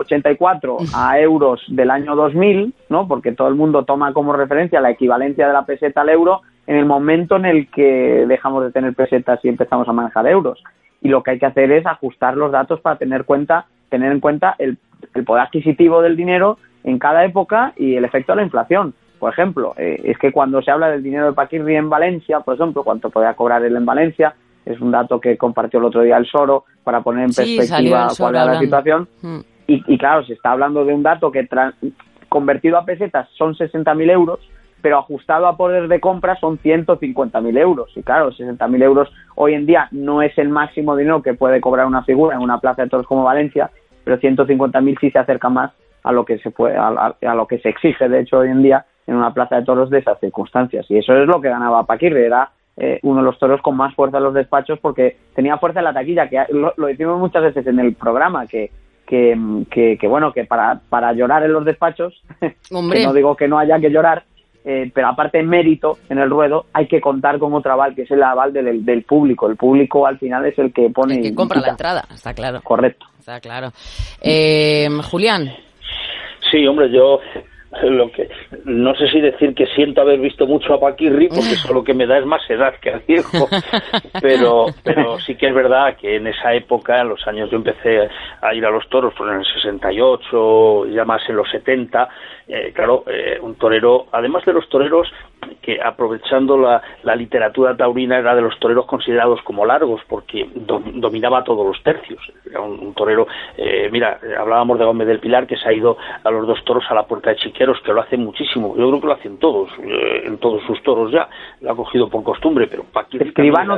[SPEAKER 5] 84 a euros del año 2000, ¿no? Porque todo el mundo toma como referencia la equivalencia de la peseta al euro en el momento en el que dejamos de tener pesetas y empezamos a manejar euros. Y lo que hay que hacer es ajustar los datos para tener en cuenta el poder adquisitivo del dinero en cada época y el efecto de la inflación. Por ejemplo, es que cuando se habla del dinero de Paquirri en Valencia, por ejemplo, cuánto podía cobrar él en Valencia, es un dato que compartió el otro día el Soro para poner en perspectiva cuál era la situación. Y claro, se está hablando de un dato que convertido a pesetas son 60.000 euros, pero ajustado a poder de compra son 150.000 euros. Y claro, 60.000 euros hoy en día no es el máximo dinero que puede cobrar una figura en una plaza de toros como Valencia, pero 150.000 sí se acerca más a lo que se puede, a lo que se exige, de hecho, hoy en día en una plaza de toros de esas circunstancias. Y eso es lo que ganaba Paquirri, era uno de los toros con más fuerza en los despachos porque tenía fuerza en la taquilla, que lo decimos muchas veces en el programa, que bueno, que para llorar en los despachos, que no digo que no haya que llorar, pero aparte en mérito en el ruedo hay que contar con otro aval, que es el aval del público. El público al final es el que pone...
[SPEAKER 2] El que compra la entrada, está claro.
[SPEAKER 5] Correcto.
[SPEAKER 2] Está claro. Julián.
[SPEAKER 3] Sí, hombre, yo lo que no sé si decir que siento haber visto mucho a Paquirri, porque eso lo que me da es más edad que al viejo, pero sí que es verdad que en esa época, en los años yo empecé a ir a los toros, pues en el 68, ya más en los 70, un torero, además de los toreros que aprovechando la literatura taurina era de los toreros considerados como largos porque dominaba todos los tercios, era un torero, hablábamos de Gómez del Pilar, que se ha ido a los 2 toros a la Puerta de Chiqueros, que lo hace muchísimo, yo creo que lo hacen todos, en todos sus toros ya, lo ha cogido por costumbre, pero Paquirri
[SPEAKER 5] Escribano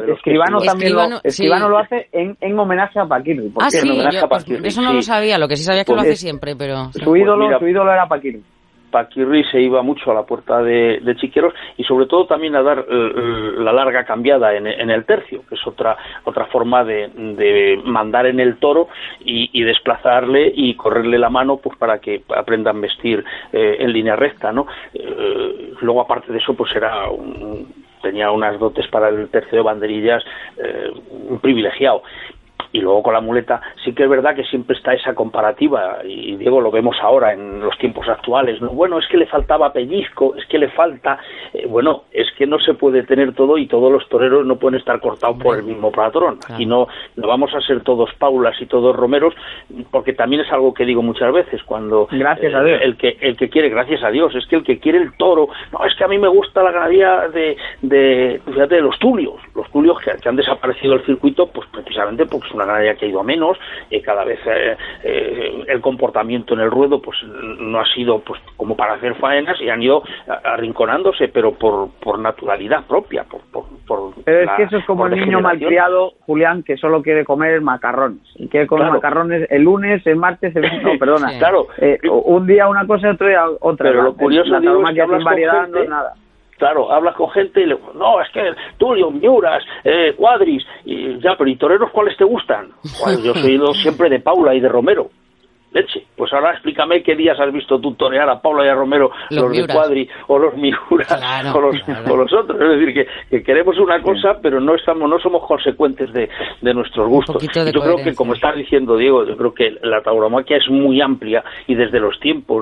[SPEAKER 5] lo hace en homenaje a Paquirri.
[SPEAKER 2] Eso no lo sabía, lo que sí sabía que lo hace siempre, pero...
[SPEAKER 5] Su ídolo era Paquirri.
[SPEAKER 3] Paquirri se iba mucho a la Puerta de Chiqueros y sobre todo también a dar la larga cambiada en el tercio, que es otra forma de mandar en el toro y desplazarle y correrle la mano, pues para que aprendan a vestir en línea recta, ¿no? Luego, aparte de eso, pues tenía unas dotes para el tercio de banderillas un privilegiado. Y luego con la muleta sí que es verdad que siempre está esa comparativa, y Diego, lo vemos ahora en los tiempos actuales, ¿no? Bueno, es que le faltaba pellizco, es que le falta... es que no se puede tener todo y todos los toreros no pueden estar cortados por el mismo patrón. Aquí no vamos a ser todos Paulas y todos Romeros, porque también es algo que digo muchas veces cuando...
[SPEAKER 5] Gracias a Dios.
[SPEAKER 3] El que quiere, gracias a Dios, es que el que quiere el toro... No, es que a mí me gusta la ganadería de los tulios. Los tulios que han desaparecido del circuito, pues precisamente porque es una ganadería que ha ido a menos, cada vez el comportamiento en el ruedo pues no ha sido pues como para hacer faenas y han ido arrinconándose, pero por naturalidad propia,
[SPEAKER 5] Pero es que eso es como el niño malcriado, Julián, que solo quiere comer macarrones. Y quiere comer macarrones el lunes, el martes, no, perdona.
[SPEAKER 3] Sí. Claro.
[SPEAKER 5] Un día una cosa, otro día otra.
[SPEAKER 3] Pero lo curioso
[SPEAKER 5] es que sin variedad no es nada.
[SPEAKER 3] Claro, hablas con gente y le digo, no, es que Tulio, Miuras, Cuadris, y ya, pero ¿y toreros cuáles te gustan? Bueno, yo soy siempre de Paula y de Romero. Leche, pues ahora explícame qué días has visto tú torear a Paula y a Romero, los de Cuadri o los Miuras, claro, o los otros. Es decir, que queremos una cosa, pero no somos consecuentes de nuestros gustos. Yo creo que, como estás diciendo, Diego, yo creo que la tauromaquia es muy amplia y desde los tiempos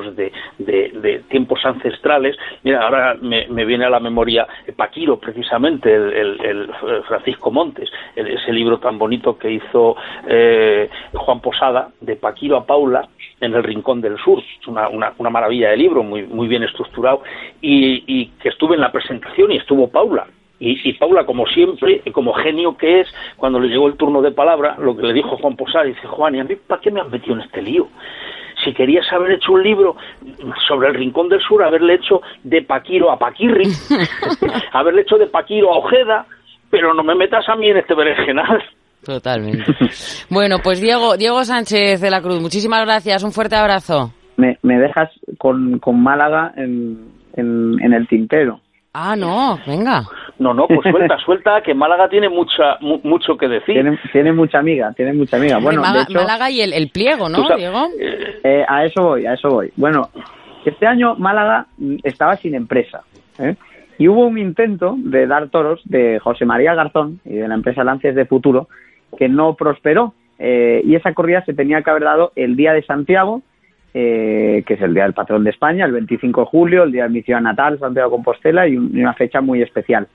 [SPEAKER 3] de tiempos ancestrales. Mira, ahora me viene a la memoria Paquiro, precisamente, el Francisco Montes, ese libro tan bonito que hizo Juan Posada, de Paquiro a Paula, en el Rincón del Sur. Es una maravilla de libro, muy bien estructurado, y que estuve en la presentación y estuvo Paula. Y Paula, como siempre, como genio que es, cuando le llegó el turno de palabra, lo que le dijo Juan Posada, dice: Juan, ¿y a mí para qué me han metido en este lío? Si querías haber hecho un libro sobre el Rincón del Sur, haberle hecho de Paquiro a Paquirri, haberle hecho de Paquiro a Ojeda, pero no me metas a mí en este berenjenal.
[SPEAKER 2] Totalmente. Bueno, pues Diego Sánchez de la Cruz, muchísimas gracias, un fuerte abrazo.
[SPEAKER 5] Me dejas con Málaga en el tintero.
[SPEAKER 2] Ah, no, venga.
[SPEAKER 3] No, pues suelta, que Málaga tiene mucho que decir.
[SPEAKER 5] Tiene mucha amiga. Bueno, de hecho,
[SPEAKER 2] Málaga y el pliego, ¿no, Diego?
[SPEAKER 5] A eso voy. Bueno, este año Málaga estaba sin empresa, y hubo un intento de dar toros de José María Garzón y de la empresa Lances de Futuro, que no prosperó, y esa corrida se tenía que haber dado el día de Santiago, que es el día del patrón de España, el 25 de julio, el día de mi ciudad natal, Santiago de Compostela, y una fecha muy especial.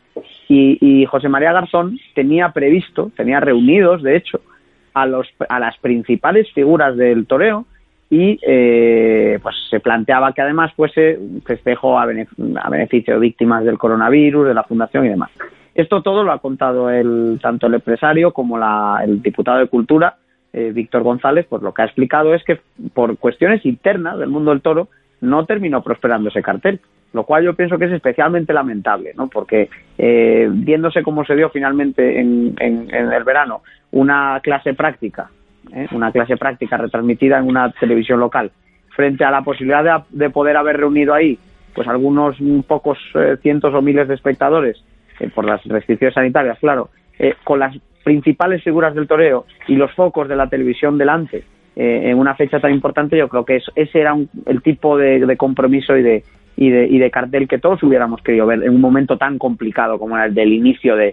[SPEAKER 5] Y José María Garzón tenía reunidos, de hecho, a las principales figuras del toreo, y pues se planteaba que además fuese un festejo a beneficio de víctimas del coronavirus, de la fundación y demás. Esto todo lo ha contado tanto el empresario como el diputado de Cultura, Víctor González. Pues lo que ha explicado es que por cuestiones internas del mundo del toro no terminó prosperando ese cartel, lo cual yo pienso que es especialmente lamentable, ¿no? Porque viéndose cómo se dio finalmente en el verano una clase práctica retransmitida en una televisión local, frente a la posibilidad de poder haber reunido ahí pues algunos pocos cientos o miles de espectadores, por las restricciones sanitarias, claro, con las principales figuras del toreo y los focos de la televisión delante, en una fecha tan importante, yo creo que ese era el tipo de compromiso y de cartel que todos hubiéramos querido ver en un momento tan complicado como era el del inicio de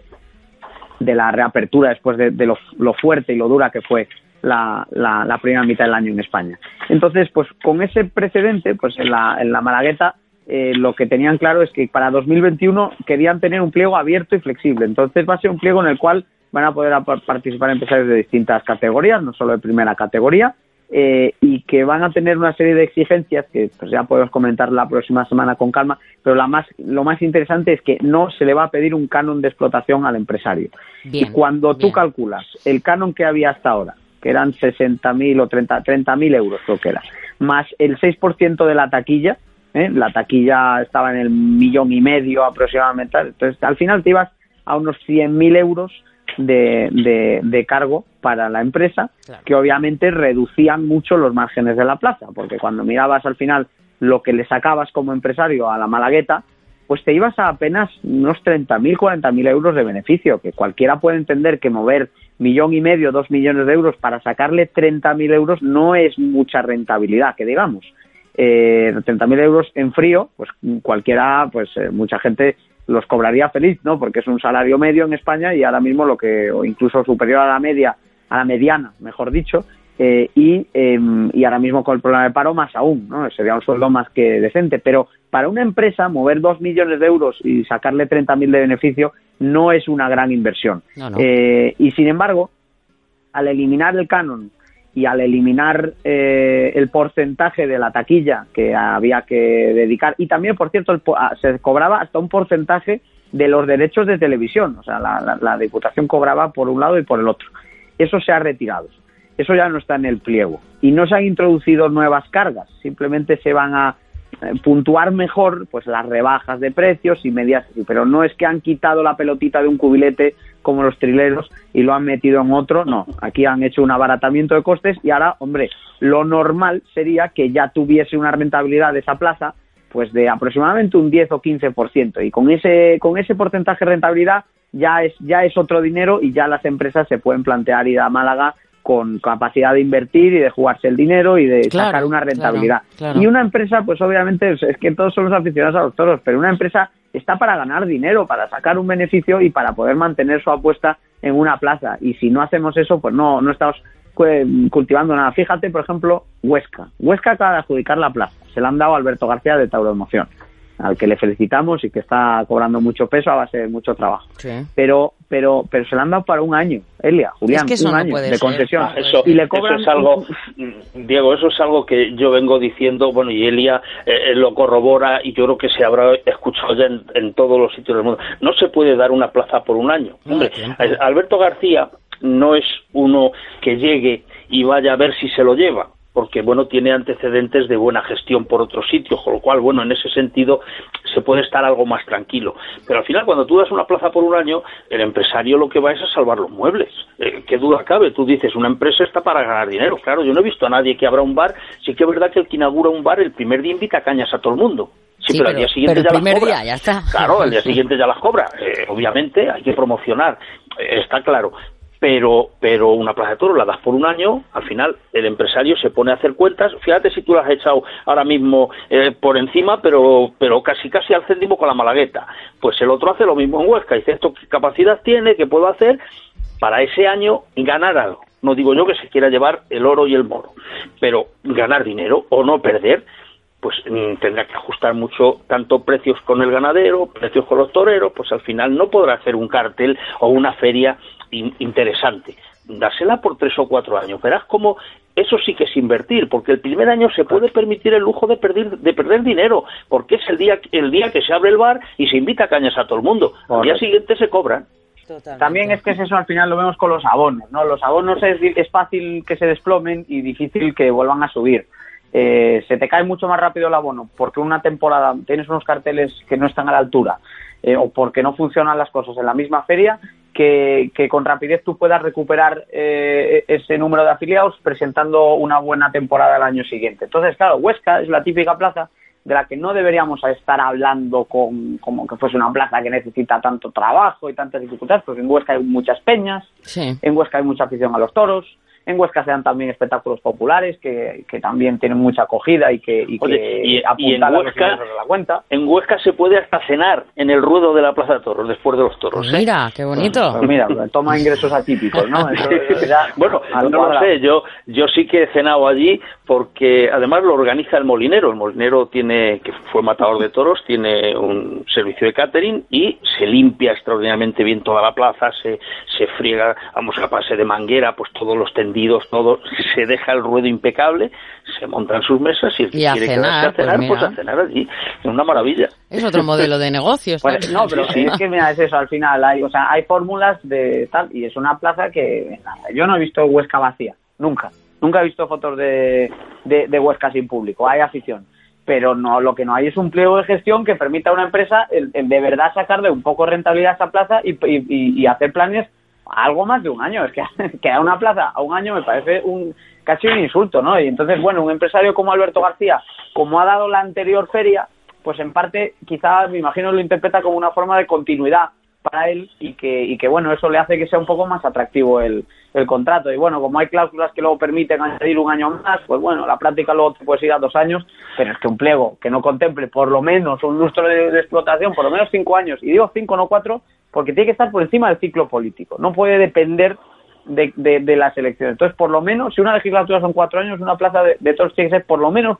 [SPEAKER 5] la reapertura después de lo fuerte y lo dura que fue la primera mitad del año en España. Entonces, pues con ese precedente, pues en la Malagueta, lo que tenían claro es que para 2021 querían tener un pliego abierto y flexible. Entonces va a ser un pliego en el cual van a poder participar empresarios de distintas categorías, no solo de primera categoría, y que van a tener una serie de exigencias que pues ya podemos comentar la próxima semana con calma, pero lo más interesante es que no se le va a pedir un canon de explotación al empresario. Bien, y cuando tú calculas el canon que había hasta ahora, que eran 60.000 o 30.000 euros, creo que era, más el 6% de la taquilla, la taquilla estaba en el 1,5 millón aproximadamente, entonces al final te ibas a unos 100.000 euros de cargo para la empresa, claro, que obviamente reducían mucho los márgenes de la plaza, porque cuando mirabas al final lo que le sacabas como empresario a la Malagueta, pues te ibas a apenas unos 30.000, 40.000 euros de beneficio, que cualquiera puede entender que mover 1,5 millones, 2 millones de euros para sacarle 30.000 euros no es mucha rentabilidad, que digamos. 30.000 euros en frío, pues cualquiera, pues mucha gente los cobraría feliz, ¿no? Porque es un salario medio en España y ahora mismo o incluso superior a la mediana, mejor dicho, y ahora mismo con el problema de paro más aún, ¿no? Sería un sueldo más que decente, pero para una empresa mover 2 millones de euros y sacarle 30.000 de beneficio no es una gran inversión. No. Y sin embargo, al eliminar el canon y al eliminar el porcentaje de la taquilla que había que dedicar, y también, por cierto, se cobraba hasta un porcentaje de los derechos de televisión, o sea, la Diputación cobraba por un lado y por el otro. Eso se ha retirado, eso ya no está en el pliego, y no se han introducido nuevas cargas, simplemente se van a puntuar mejor pues las rebajas de precios y medidas así, pero no es que han quitado la pelotita de un cubilete como los trileros y lo han metido en otro, no, aquí han hecho un abaratamiento de costes y ahora, hombre, lo normal sería que ya tuviese una rentabilidad de esa plaza pues de aproximadamente un 10 o 15%, y con ese porcentaje de rentabilidad ya es otro dinero, y ya las empresas se pueden plantear ir a Málaga con capacidad de invertir y de jugarse el dinero y de sacar una rentabilidad. Claro. Y una empresa, pues obviamente, es que todos somos aficionados a los toros, pero una empresa está para ganar dinero, para sacar un beneficio y para poder mantener su apuesta en una plaza. Y si no hacemos eso, pues no estamos cultivando nada. Fíjate, por ejemplo, Huesca. Huesca acaba de adjudicar la plaza. Se la han dado a Alberto García de Tauromoción, al que le felicitamos y que está cobrando mucho peso a base de mucho trabajo. Sí. Pero se la han dado para un año, Elia, Julián,
[SPEAKER 2] es que eso
[SPEAKER 5] un año de concesión.
[SPEAKER 3] Y le cobran... Eso es algo, Diego, eso es algo que yo vengo diciendo, bueno, y Elia lo corrobora, y yo creo que se habrá escuchado ya en todos los sitios del mundo. No se puede dar una plaza por un año. Hombre, Alberto García no es uno que llegue y vaya a ver si se lo lleva, porque, bueno, tiene antecedentes de buena gestión por otros sitios, con lo cual, bueno, en ese sentido se puede estar algo más tranquilo. Pero al final, cuando tú das una plaza por un año, el empresario lo que va es a salvar los muebles. ¿Qué duda cabe? Tú dices, una empresa está para ganar dinero. Claro, yo no he visto a nadie que abra un bar. Sí que es verdad que el que inaugura un bar, el primer día invita cañas a todo el mundo. Sí, pero al día siguiente ya las cobra.
[SPEAKER 2] Ya está.
[SPEAKER 3] Claro, al día siguiente ya las cobra. Obviamente hay que promocionar, está claro. Pero una plaza de toros la das por un año, al final el empresario se pone a hacer cuentas. Fíjate si tú las has echado ahora mismo por encima, pero casi al céntimo con la Malagueta. Pues el otro hace lo mismo en Huesca, dice, ¿esto qué capacidad tiene? ¿Qué puedo hacer para ese año ganar algo? No digo yo que se quiera llevar el oro y el moro, pero ganar dinero o no perder, pues tendrá que ajustar mucho, tanto precios con el ganadero, precios con los toreros, pues al final no podrá hacer un cartel o una feria interesante. Dásela por 3 o 4 años, verás cómo eso sí que es invertir, porque el primer año se puede permitir el lujo de perder dinero, porque es el día que se abre el bar y se invita a cañas a todo el mundo. Al día siguiente se cobran.
[SPEAKER 5] Totalmente. También es que es eso, al final lo vemos con los abonos, ¿no? Los abonos es fácil que se desplomen y difícil que vuelvan a subir. Se te cae mucho más rápido el abono porque una temporada tienes unos carteles que no están a la altura, o porque no funcionan las cosas en la misma feria, que con rapidez tú puedas recuperar ese número de afiliados presentando una buena temporada el año siguiente. Entonces, claro, Huesca es la típica plaza de la que no deberíamos estar hablando como que fuese una plaza que necesita tanto trabajo y tantas dificultades, porque en Huesca hay muchas peñas, sí. En Huesca hay mucha afición a los toros, en Huesca se dan también espectáculos populares que también tienen mucha acogida y apuntan a los ingresos de la cuenta.
[SPEAKER 3] En Huesca se puede hasta cenar en el ruedo de la Plaza de Toros después de los toros.
[SPEAKER 2] Pues mira, qué bonito.
[SPEAKER 5] Pues mira, toma ingresos atípicos, ¿no? Eso
[SPEAKER 3] bueno, no lo sé, yo sí que he cenado allí porque además lo organiza el molinero. El molinero que fue matador de toros, tiene un servicio de catering y se limpia extraordinariamente bien toda la plaza, se friega, vamos, a pase de manguera, pues todos los tendidos, todo, se deja el ruedo impecable, se montan sus mesas y el que quiere quedarse a cenar, pues a cenar allí. Es una maravilla.
[SPEAKER 2] Es otro modelo de negocios.
[SPEAKER 5] Pues, no, pero sí. Es que mira, es eso, al final hay fórmulas de tal, y es una plaza que yo no he visto Huesca vacía, nunca he visto fotos de Huesca sin público, hay afición, pero no, lo que no hay es un pliego de gestión que permita a una empresa el de verdad sacarle un poco de rentabilidad a esa plaza y hacer planes algo más de un año. Es que a una plaza a un año me parece casi un insulto, ¿no? Y entonces, bueno, un empresario como Alberto García, como ha dado la anterior feria, pues en parte quizás, me imagino, lo interpreta como una forma de continuidad para él y que bueno, eso le hace que sea un poco más atractivo el contrato. Y bueno, como hay cláusulas que luego permiten añadir un año más, pues bueno, la práctica luego te puedes ir a 2 años, pero es que un pliego que no contemple por lo menos un lustro de explotación, por lo menos 5 años, y digo 5, no 4, porque tiene que estar por encima del ciclo político, no puede depender de las elecciones. Entonces, por lo menos, si una legislatura son 4 años, una plaza de toros tiene que ser por lo menos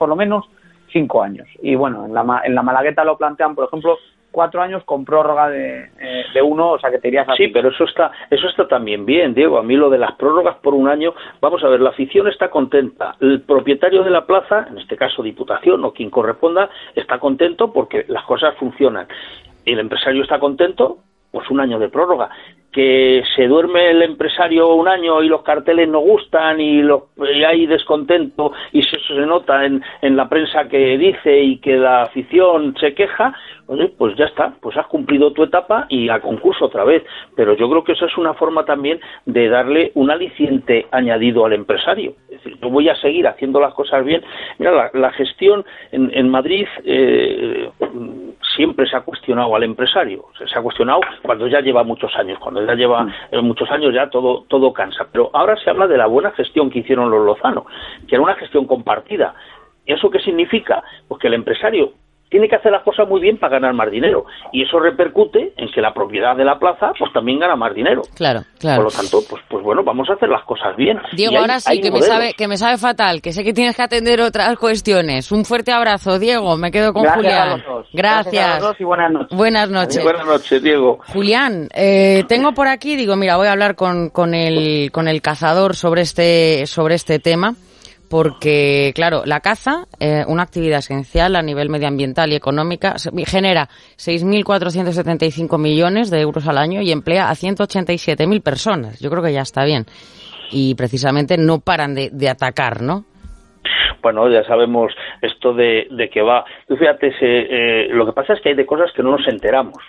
[SPEAKER 5] 5 años. Y bueno, en la Malagueta lo plantean, por ejemplo, 4 años con prórroga de 1, o sea que te irías así.
[SPEAKER 3] Sí, pero eso está también bien, Diego. A mí lo de las prórrogas por un año, vamos a ver, la afición está contenta. El propietario de la plaza, en este caso Diputación o quien corresponda, está contento porque las cosas funcionan. El empresario está contento, pues un año de prórroga. que se duerme el empresario un año y los carteles no gustan y hay descontento y eso se nota en la prensa que dice y que la afición se queja, oye, pues ya está, pues has cumplido tu etapa y a concurso otra vez. Pero yo creo que esa es una forma también de darle un aliciente añadido al empresario. Es decir, yo voy a seguir haciendo las cosas bien. Mira, la gestión en Madrid siempre se ha cuestionado al empresario. Se ha cuestionado cuando ya lleva muchos años. Cuando ya lleva muchos años ya todo cansa. Pero ahora se habla de la buena gestión que hicieron los Lozano, que era una gestión compartida. ¿Y eso qué significa? Pues que el empresario tiene que hacer las cosas muy bien para ganar más dinero, y eso repercute en que la propiedad de la plaza pues también gana más dinero.
[SPEAKER 2] Claro.
[SPEAKER 3] Por lo tanto, pues bueno, vamos a hacer las cosas bien.
[SPEAKER 2] Diego, ahora sí, que me sabe fatal, que sé que tienes que atender otras cuestiones. Un fuerte abrazo, Diego, me quedo con Julián.
[SPEAKER 5] A los dos.
[SPEAKER 2] Gracias
[SPEAKER 5] A los dos y buenas noches.
[SPEAKER 2] Buenas noches.
[SPEAKER 3] Buenas noches, Diego.
[SPEAKER 2] Julián, tengo por aquí, mira, voy a hablar con el cazador sobre este tema. Porque, claro, la caza, una actividad esencial a nivel medioambiental y económica, genera 6.475 millones de euros al año y emplea a 187.000 personas. Yo creo que ya está bien. Y precisamente no paran de atacar, ¿no?
[SPEAKER 3] Bueno, ya sabemos esto de que va. Tú fíjate, lo que pasa es que hay de cosas que no nos enteramos.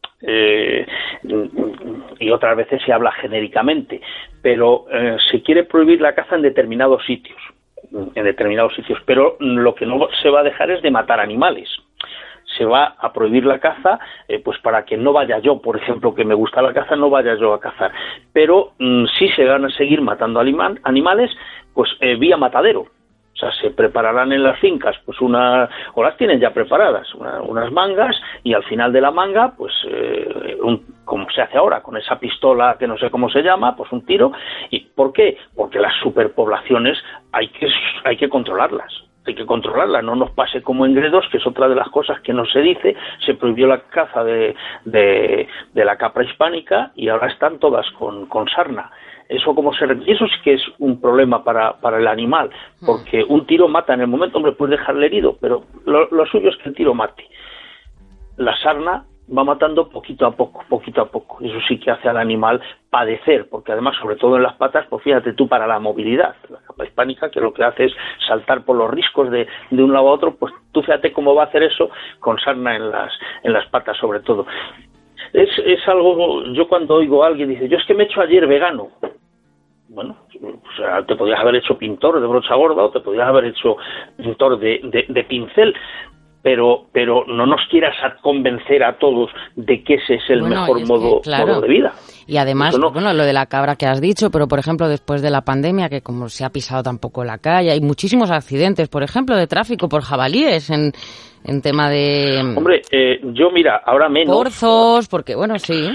[SPEAKER 3] Y otras veces se habla genéricamente, pero se quiere prohibir la caza en determinados sitios, pero lo que no se va a dejar es de matar animales. Se va a prohibir la caza, pues para que no vaya yo, por ejemplo, que me gusta la caza, no vaya yo a cazar. Pero sí se van a seguir matando animales, pues vía matadero. O sea, se prepararán en las fincas, pues o las tienen ya preparadas, unas mangas, y al final de la manga, pues como se hace ahora, con esa pistola que no sé cómo se llama, pues un tiro. ¿Y por qué? Porque las superpoblaciones hay que controlarlas. Hay que controlarla, no nos pase como en Gredos, que es otra de las cosas que no se dice. Se prohibió la caza de la capra hispánica y ahora están todas con sarna. Eso sí que es un problema para el animal, porque un tiro mata en el momento, hombre, puedes dejarle herido, pero lo suyo es que el tiro mate. La sarna va matando poquito a poco, eso sí que hace al animal padecer, porque además, sobre todo en las patas, pues fíjate tú, para la movilidad, la capa hispánica, que lo que hace es saltar por los riscos de un lado a otro, pues tú fíjate cómo va a hacer eso con sarna en las patas, sobre todo. Es algo, yo cuando oigo a alguien dice, yo es que me he hecho ayer vegano. Bueno, o sea, te podías haber hecho pintor de brocha gorda o te podías haber hecho pintor de pincel, pero no nos quieras convencer a todos de que ese es el mejor modo de vida.
[SPEAKER 2] Y además, lo de la cabra que has dicho, pero por ejemplo, después de la pandemia, que como se ha pisado tampoco la calle, hay muchísimos accidentes, por ejemplo, de tráfico por jabalíes en tema de...
[SPEAKER 3] Hombre, yo mira, ahora menos...
[SPEAKER 2] Corzos, porque bueno, sí.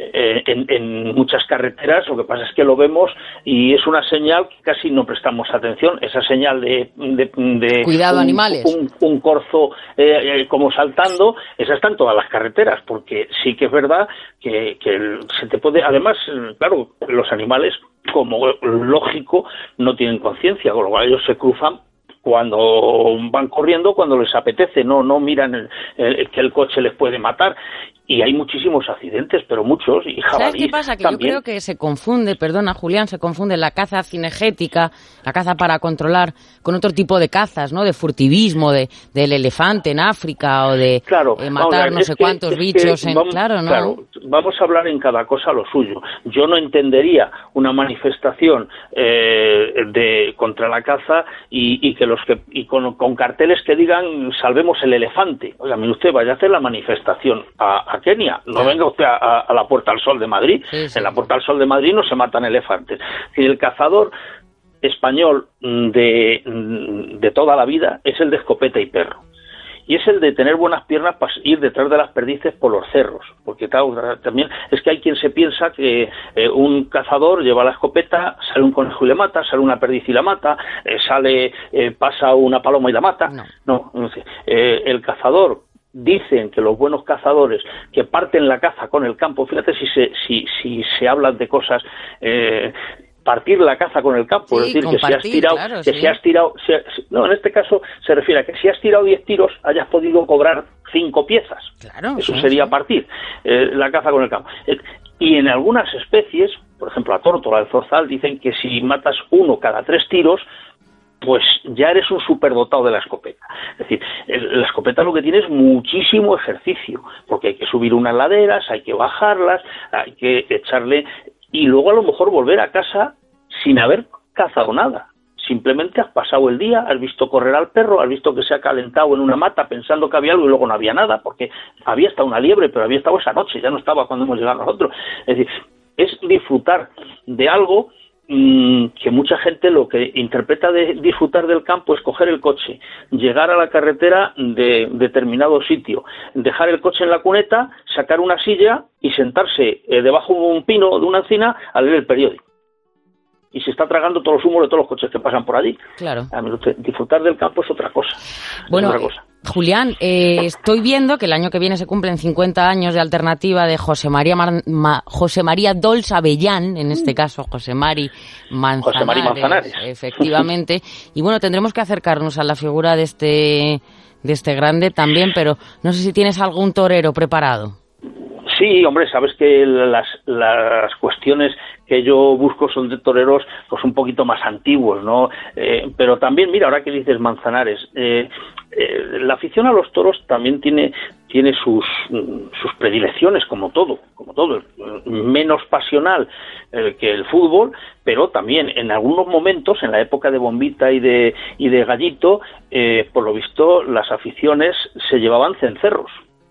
[SPEAKER 3] En muchas carreteras lo que pasa es que lo vemos y es una señal que casi no prestamos atención, esa señal de
[SPEAKER 2] cuidado animales.
[SPEAKER 3] Un corzo como saltando, esa está en todas las carreteras, porque sí que es verdad que se te puede... Además, claro, los animales, como lógico, no tienen conciencia, con lo cual ellos se cruzan cuando van corriendo, cuando les apetece, no miran que el coche les puede matar. Y hay muchísimos accidentes, pero muchos, y jabalíes.
[SPEAKER 2] ¿Sabes qué pasa? Que
[SPEAKER 3] también.
[SPEAKER 2] Yo creo que se confunde, perdona Julián, se confunde la caza cinegética, la caza para controlar, con otro tipo de cazas, ¿no? De furtivismo, del elefante en África, o de matar no sé cuántos bichos. Claro,
[SPEAKER 3] vamos a hablar en cada cosa lo suyo. Yo no entendería una manifestación contra la caza y con carteles que digan salvemos el elefante. Oiga, mire usted, vaya a hacer la manifestación a Kenia, no venga usted a la Puerta del Sol de Madrid. Sí. En la Puerta del Sol de Madrid no se matan elefantes. Si el cazador español de toda la vida es el de escopeta y perro, y es el de tener buenas piernas para ir detrás de las perdices por los cerros, porque también es que hay quien se piensa que un cazador lleva la escopeta, sale un conejo y le mata, sale una perdiz y la mata, pasa una paloma y la mata. No, el cazador, dicen que los buenos cazadores que parten la caza con el campo, fíjate si se hablan de cosas, partir la caza con el campo, es decir, que si has tirado, no, en este caso se refiere a que si has tirado 10 tiros hayas podido cobrar 5 piezas.
[SPEAKER 2] Claro,
[SPEAKER 3] eso sería partir la caza con el campo. Y en algunas especies, por ejemplo la tórtola, el zorzal, dicen que si matas 1 cada 3 tiros, pues ya eres un superdotado de la escopeta. Es decir, la escopeta lo que tiene es muchísimo ejercicio, porque hay que subir unas laderas, hay que bajarlas, hay que echarle, y luego a lo mejor volver a casa sin haber cazado nada. Simplemente has pasado el día, has visto correr al perro, has visto que se ha calentado en una mata pensando que había algo y luego no había nada, porque había estado una liebre, pero había estado esa noche, ya no estaba cuando hemos llegado nosotros. Es decir, es disfrutar de algo que mucha gente lo que interpreta de disfrutar del campo es coger el coche, llegar a la carretera de determinado sitio, dejar el coche en la cuneta, sacar una silla y sentarse debajo de un pino o de una encina a leer el periódico. Y se está tragando todos los humos de todos los coches que pasan por allí.
[SPEAKER 2] Claro.
[SPEAKER 3] Disfrutar del campo es otra cosa.
[SPEAKER 2] Bueno,
[SPEAKER 3] otra cosa.
[SPEAKER 2] Julián, estoy viendo que el año que viene se cumplen 50 años de Alternativa de José María Dols Avellán, en este caso José Mari Manzanares. Efectivamente. Y bueno, tendremos que acercarnos a la figura de este grande también, pero no sé si tienes algún torero preparado.
[SPEAKER 3] Sí, hombre, sabes que las cuestiones que yo busco son de toreros pues un poquito más antiguos, ¿no? Pero también, mira, ahora que dices Manzanares, la afición a los toros también tiene sus predilecciones, como todo, menos pasional que el fútbol, pero también en algunos momentos, en la época de Bombita y de Gallito, por lo visto las aficiones se llevaban cencerros.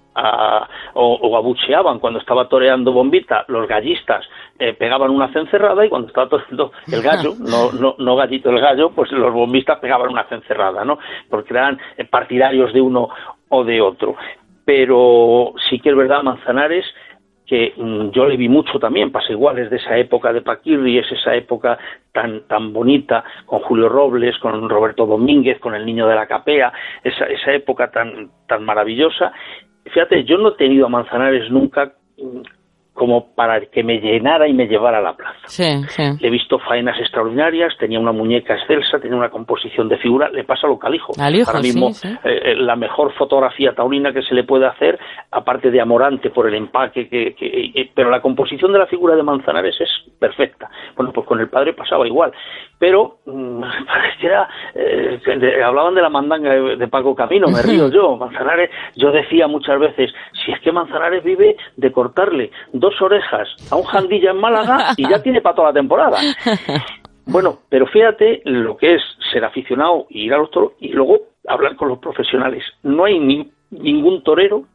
[SPEAKER 3] O abucheaban cuando estaba toreando Bombita, los gallistas pegaban una cencerrada, y cuando estaba toreando el gallo, no Gallito el gallo, pues los bombistas pegaban una cencerrada, ¿no? Porque eran partidarios de uno o de otro. Pero sí que es verdad, Manzanares, que yo le vi mucho también, pasa igual, es de esa época de Paquirri, es esa época tan bonita, con Julio Robles, con Roberto Domínguez, con el Niño de la Capea, esa época tan maravillosa. Fíjate, yo no he tenido a Manzanares nunca como para que me llenara y me llevara a la plaza.
[SPEAKER 2] Sí.
[SPEAKER 3] Le he visto faenas extraordinarias, tenía una muñeca excelsa, tenía una composición de figura, le pasa lo que al hijo. Ahora mismo, sí. La mejor fotografía taurina que se le puede hacer, aparte de Amorante por el empaque, pero la composición de la figura de Manzanares es perfecta. Bueno, pues con el padre pasaba igual. Pero pareciera, hablaban de la mandanga de Paco Camino, me río yo. Manzanares, yo decía muchas veces, si es que Manzanares vive de cortarle 2 orejas a un jandilla en Málaga y ya tiene para toda la temporada. Bueno, pero fíjate lo que es ser aficionado y ir a los toros y luego hablar con los profesionales. No hay ningún torero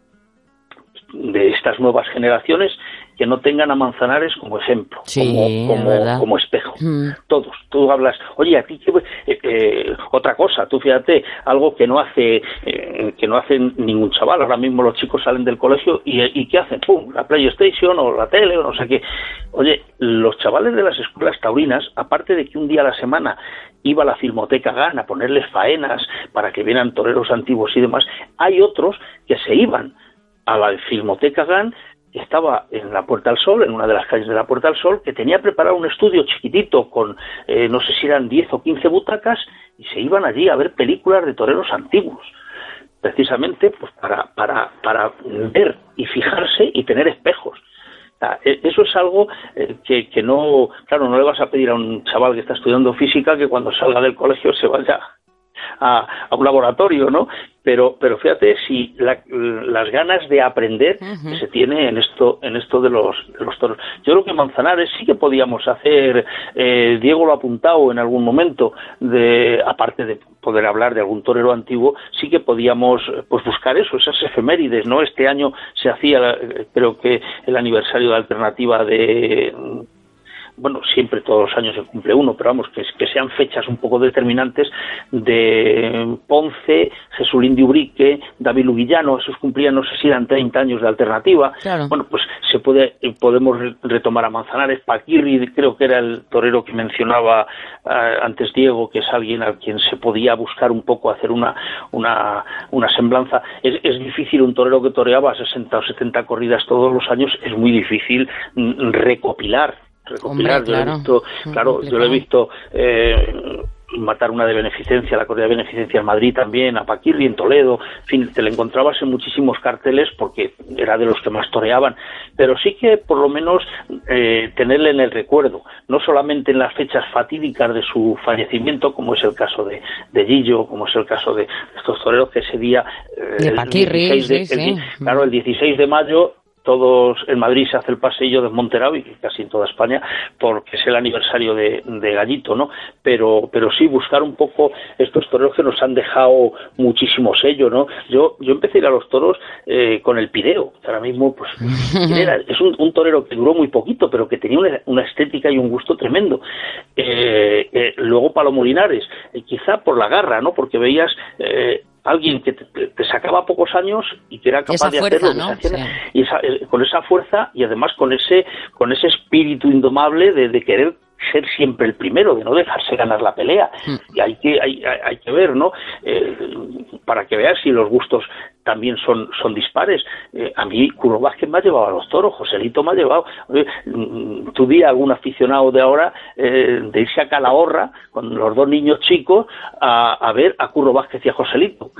[SPEAKER 3] de estas nuevas generaciones que no tengan a Manzanares como ejemplo, como espejo. Todos. Tú hablas, oye, a ti otra cosa, tú fíjate, algo que no hace ningún chaval. Ahora mismo los chicos salen del colegio y ¿qué hacen? ¡Pum! La PlayStation o la tele o no sé qué. Oye, los chavales de las escuelas taurinas, aparte de que un día a la semana iba a la Filmoteca GAN a ponerles faenas para que vieran toreros antiguos y demás, hay otros que se iban a la Filmoteca GAN, que estaba en la Puerta del Sol, en una de las calles de la Puerta del Sol, que tenía preparado un estudio chiquitito con, no sé si eran 10 o 15 butacas, y se iban allí a ver películas de toreros antiguos, precisamente pues para ver y fijarse y tener espejos. Eso es algo que no, claro, no le vas a pedir a un chaval que está estudiando física que cuando salga del colegio se vaya a un laboratorio, ¿no? Pero fíjate si las ganas de aprender que se tiene en esto de los toros. Yo creo que Manzanares sí que podíamos hacer, Diego lo ha apuntado en algún momento, aparte de poder hablar de algún torero antiguo, sí que podíamos pues buscar esas efemérides, ¿no? Este año se hacía, creo que el aniversario de Alternativa bueno, siempre todos los años se cumple uno, pero vamos, que sean fechas un poco determinantes de Ponce, Jesulín de Ubrique, David Luguillano, esos cumplían, no sé si eran 30 años de Alternativa. Claro. Bueno, pues podemos retomar a Manzanares. Paquirri, creo que era el torero que mencionaba antes Diego, que es alguien a quien se podía buscar un poco, hacer una semblanza. Es difícil, un torero que toreaba 60 o 70 corridas todos los años, es muy difícil recopilar. Hombre, yo lo he visto matar una de beneficencia, la corrida de beneficencia en Madrid también, a Paquirri en Toledo, en fin, te la encontrabas en muchísimos carteles porque era de los que más toreaban, pero sí que por lo menos tenerle en el recuerdo, no solamente en las fechas fatídicas de su fallecimiento, como es el caso de Gillo, como es el caso de estos toreros que ese día,
[SPEAKER 2] de Paquirri,
[SPEAKER 3] claro, el 16 de mayo, todos en Madrid se hace el paseillo de Monterao y casi en toda España porque es el aniversario de Gallito, ¿no? Pero sí buscar un poco estos toreros que nos han dejado muchísimo sello, ¿no? Yo empecé a ir a los toros con el Pireo, que ahora mismo pues es un torero que duró muy poquito, pero que tenía una estética y un gusto tremendo. Luego Palomo Linares, quizá por la garra, ¿no? Porque veías alguien que te sacaba pocos años y que era capaz de hacerlo, ¿no? Y con esa fuerza y además con ese espíritu indomable de querer ser siempre el primero, de no dejarse ganar la pelea. Y hay que ver, ¿no? Para que veas si los gustos también son dispares. A mí Curro Vázquez me ha llevado a los toros, Joselito me ha llevado. ¿Tú di a algún aficionado de ahora de irse a Calahorra con los dos niños chicos a ver a Curro Vázquez y a Joselito?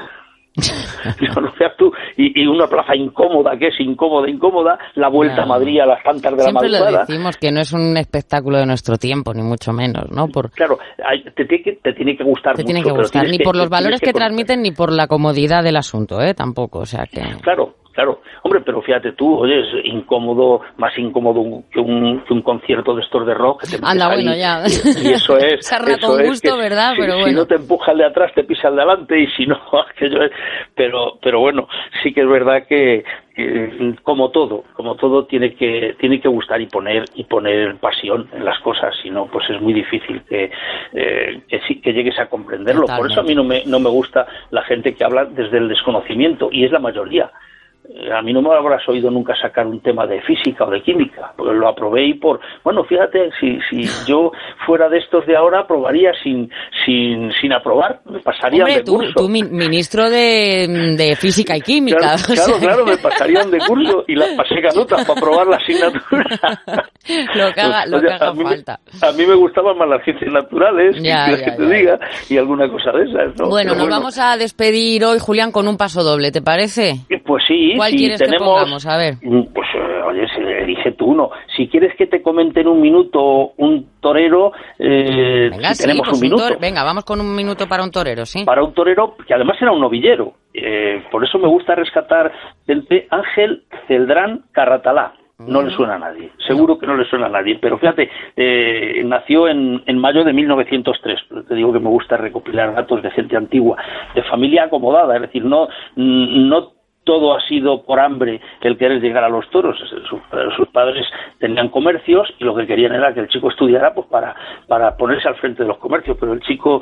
[SPEAKER 3] No seas tú, y una plaza incómoda, que es incómoda, la vuelta a Madrid a las tantas de la madrugada.
[SPEAKER 2] Siempre lo decimos que no es un espectáculo de nuestro tiempo, ni mucho menos, ¿no?
[SPEAKER 3] Claro, te tiene que gustar mucho.
[SPEAKER 2] Te tiene que gustar, ni por los valores que transmiten, ni por la comodidad del asunto, tampoco, o sea que...
[SPEAKER 3] Claro, hombre, pero fíjate tú, oye, es incómodo, más incómodo que un concierto de estos de rock.
[SPEAKER 2] Anda, bueno, ya.
[SPEAKER 3] Y eso es...
[SPEAKER 2] Sarna con gusto,
[SPEAKER 3] que,
[SPEAKER 2] ¿verdad? Pero bueno.
[SPEAKER 3] Si no te empuja el de atrás, te pisa el de adelante, y si no, aquello es... Pero bueno, sí que es verdad que como todo tiene que gustar y poner pasión en las cosas, si no pues es muy difícil que llegues a comprenderlo. Totalmente. Por eso a mí no me gusta la gente que habla desde el desconocimiento, y es la mayoría. A mí no me habrás oído nunca sacar un tema de física o de química, porque lo aprobé y bueno, fíjate, si yo fuera de estos de ahora, aprobaría sin aprobar, me pasarían de curso.
[SPEAKER 2] Tú ministro de física y química.
[SPEAKER 3] Claro, me pasarían de curso y las pasé canutas para aprobar la asignatura.
[SPEAKER 2] Lo que haga falta.
[SPEAKER 3] A mí me gustaban más las ciencias naturales, diga, y alguna cosa de esas, ¿no?
[SPEAKER 2] Bueno, nos vamos a despedir hoy, Julián, con un paso doble, ¿te parece?
[SPEAKER 3] Pues sí.
[SPEAKER 2] ¿Cuál quieres que pongamos? A ver.
[SPEAKER 3] Pues, oye, elige tú uno. Si quieres que te comente en un minuto un torero,
[SPEAKER 2] venga,
[SPEAKER 3] si tenemos un minuto.
[SPEAKER 2] Venga, vamos con un minuto para un torero, ¿sí?
[SPEAKER 3] Para un torero que además era un novillero. Por eso me gusta rescatar Ángel Celdrán Carratalá. No le suena a nadie, seguro que no le suena a nadie, pero fíjate, nació en mayo de 1903, te digo que me gusta recopilar datos de gente antigua, de familia acomodada, es decir, no todo ha sido por hambre el querer llegar a los toros. Sus padres tenían comercios y lo que querían era que el chico estudiara pues para ponerse al frente de los comercios, pero el chico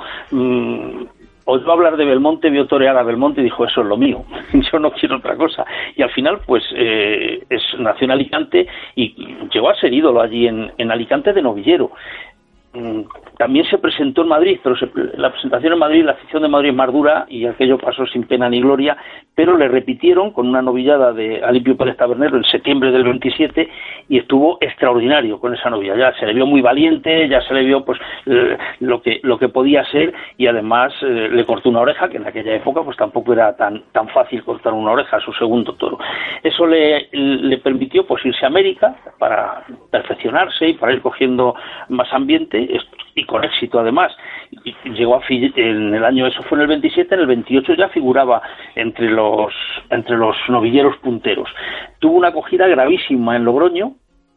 [SPEAKER 3] oyó hablar de Belmonte, vio torear a Belmonte y dijo, eso es lo mío, yo no quiero otra cosa. Y al final pues nació en Alicante y llegó a ser ídolo allí en Alicante de novillero. También se presentó en Madrid, pero la presentación en Madrid, la afición de Madrid es más dura y aquello pasó sin pena ni gloria, pero le repitieron con una novillada de Alimpio Pérez Tabernero en septiembre del 27 y estuvo extraordinario con esa novilla. Ya se le vio muy valiente, ya se le vio pues lo que podía ser, y además le cortó una oreja, que en aquella época pues tampoco era tan fácil cortar una oreja a su segundo toro. Eso le permitió pues irse a América para perfeccionarse y para ir cogiendo más ambiente, y con éxito además. Y llegó en el año, eso fue en el 27, en el 28 ya figuraba entre los novilleros punteros. Tuvo una acogida gravísima en Logroño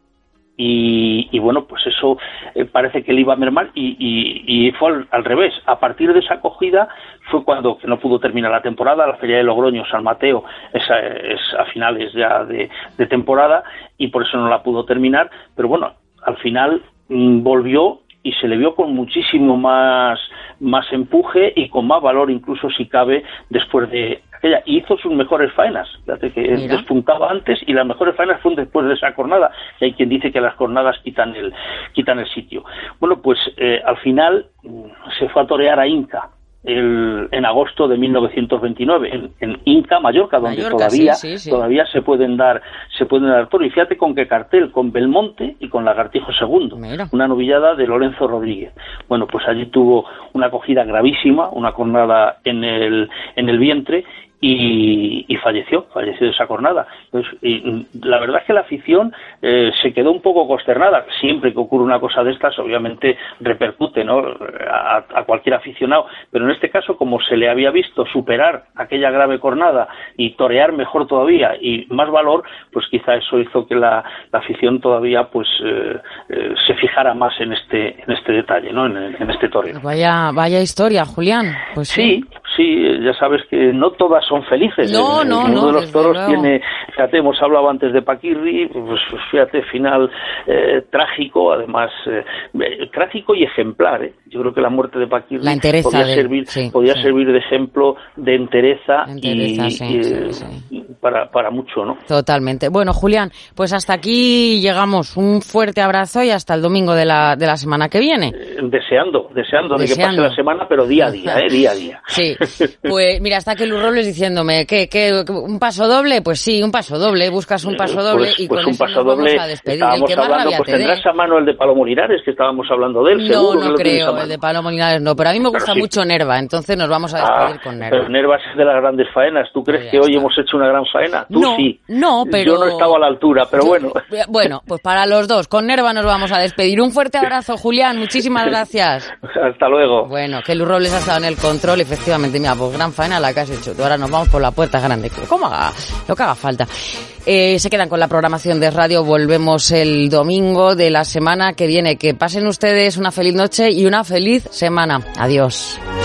[SPEAKER 3] y bueno, pues eso parece que le iba a mermar y fue al revés. A partir de esa acogida fue cuando que no pudo terminar la temporada, la Feria de Logroño, San Mateo, es a finales ya de temporada, y por eso no la pudo terminar, pero bueno, al final volvió y se le vio con muchísimo más empuje y con más valor, incluso si cabe, después de aquella. Y hizo sus mejores faenas, fíjate que despuntaba antes, y las mejores faenas fueron después de esa cornada, y hay quien dice que las cornadas quitan el sitio. Bueno, pues al final se fue a torear a Inca, en agosto de 1929 en Inca, Mallorca, donde todavía se pueden dar toros. Y fíjate con qué cartel, con Belmonte y con Lagartijo II. Mira. Una novillada de Lorenzo Rodríguez. Bueno, pues allí tuvo una acogida gravísima, una cornada en el vientre, y falleció de esa cornada. Entonces, la verdad es que la afición se quedó un poco consternada. Siempre que ocurre una cosa de estas, obviamente repercute, ¿no?, a cualquier aficionado, pero en este caso, como se le había visto superar aquella grave cornada y torear mejor todavía y más valor, pues quizá eso hizo que la afición todavía pues se fijara más en este detalle, ¿no?, en este toreo.
[SPEAKER 2] Vaya historia, Julián. Pues
[SPEAKER 3] sí, ya sabes que no todas son felices.
[SPEAKER 2] No,
[SPEAKER 3] uno de los toros tiene, fíjate, hemos hablado antes de Paquirri, pues fíjate, final trágico, además trágico y ejemplar. Yo creo que la muerte de Paquirri podía servir de ejemplo de entereza y para mucho, ¿no?
[SPEAKER 2] Totalmente. Bueno, Julián, pues hasta aquí llegamos. Un fuerte abrazo y hasta el domingo de la semana que viene.
[SPEAKER 3] Deseando de que pase la semana, pero día a día.
[SPEAKER 2] Sí. Pues mira, está que Luz Robles diciéndome que un paso doble, pues sí, un paso doble, buscas un paso doble y con eso nos vamos a despedir.
[SPEAKER 3] Estábamos hablando, pues tendrás a mano el de Palomo Linares, que estábamos hablando de él, seguro.
[SPEAKER 2] No creo, el de Palomo Linares no, pero a mí me gusta mucho Nerva, entonces nos vamos a despedir con Nerva.
[SPEAKER 3] Pero Nerva es de las grandes faenas, ¿tú crees que hoy hemos hecho una gran faena? Tú sí.
[SPEAKER 2] No, pero...
[SPEAKER 3] Yo no estaba a la altura, pero bueno.
[SPEAKER 2] Bueno, pues para los dos, con Nerva nos vamos a despedir. Un fuerte abrazo, Julián, muchísimas gracias.
[SPEAKER 3] Hasta luego.
[SPEAKER 2] Bueno, que Luz Robles ha estado en el control, efectivamente. Mira, pues gran faena la que has hecho tú. Ahora nos vamos por la puerta grande. Lo que haga falta. Se quedan con la programación de radio. Volvemos el domingo de la semana que viene. Que pasen ustedes una feliz noche y una feliz semana. Adiós.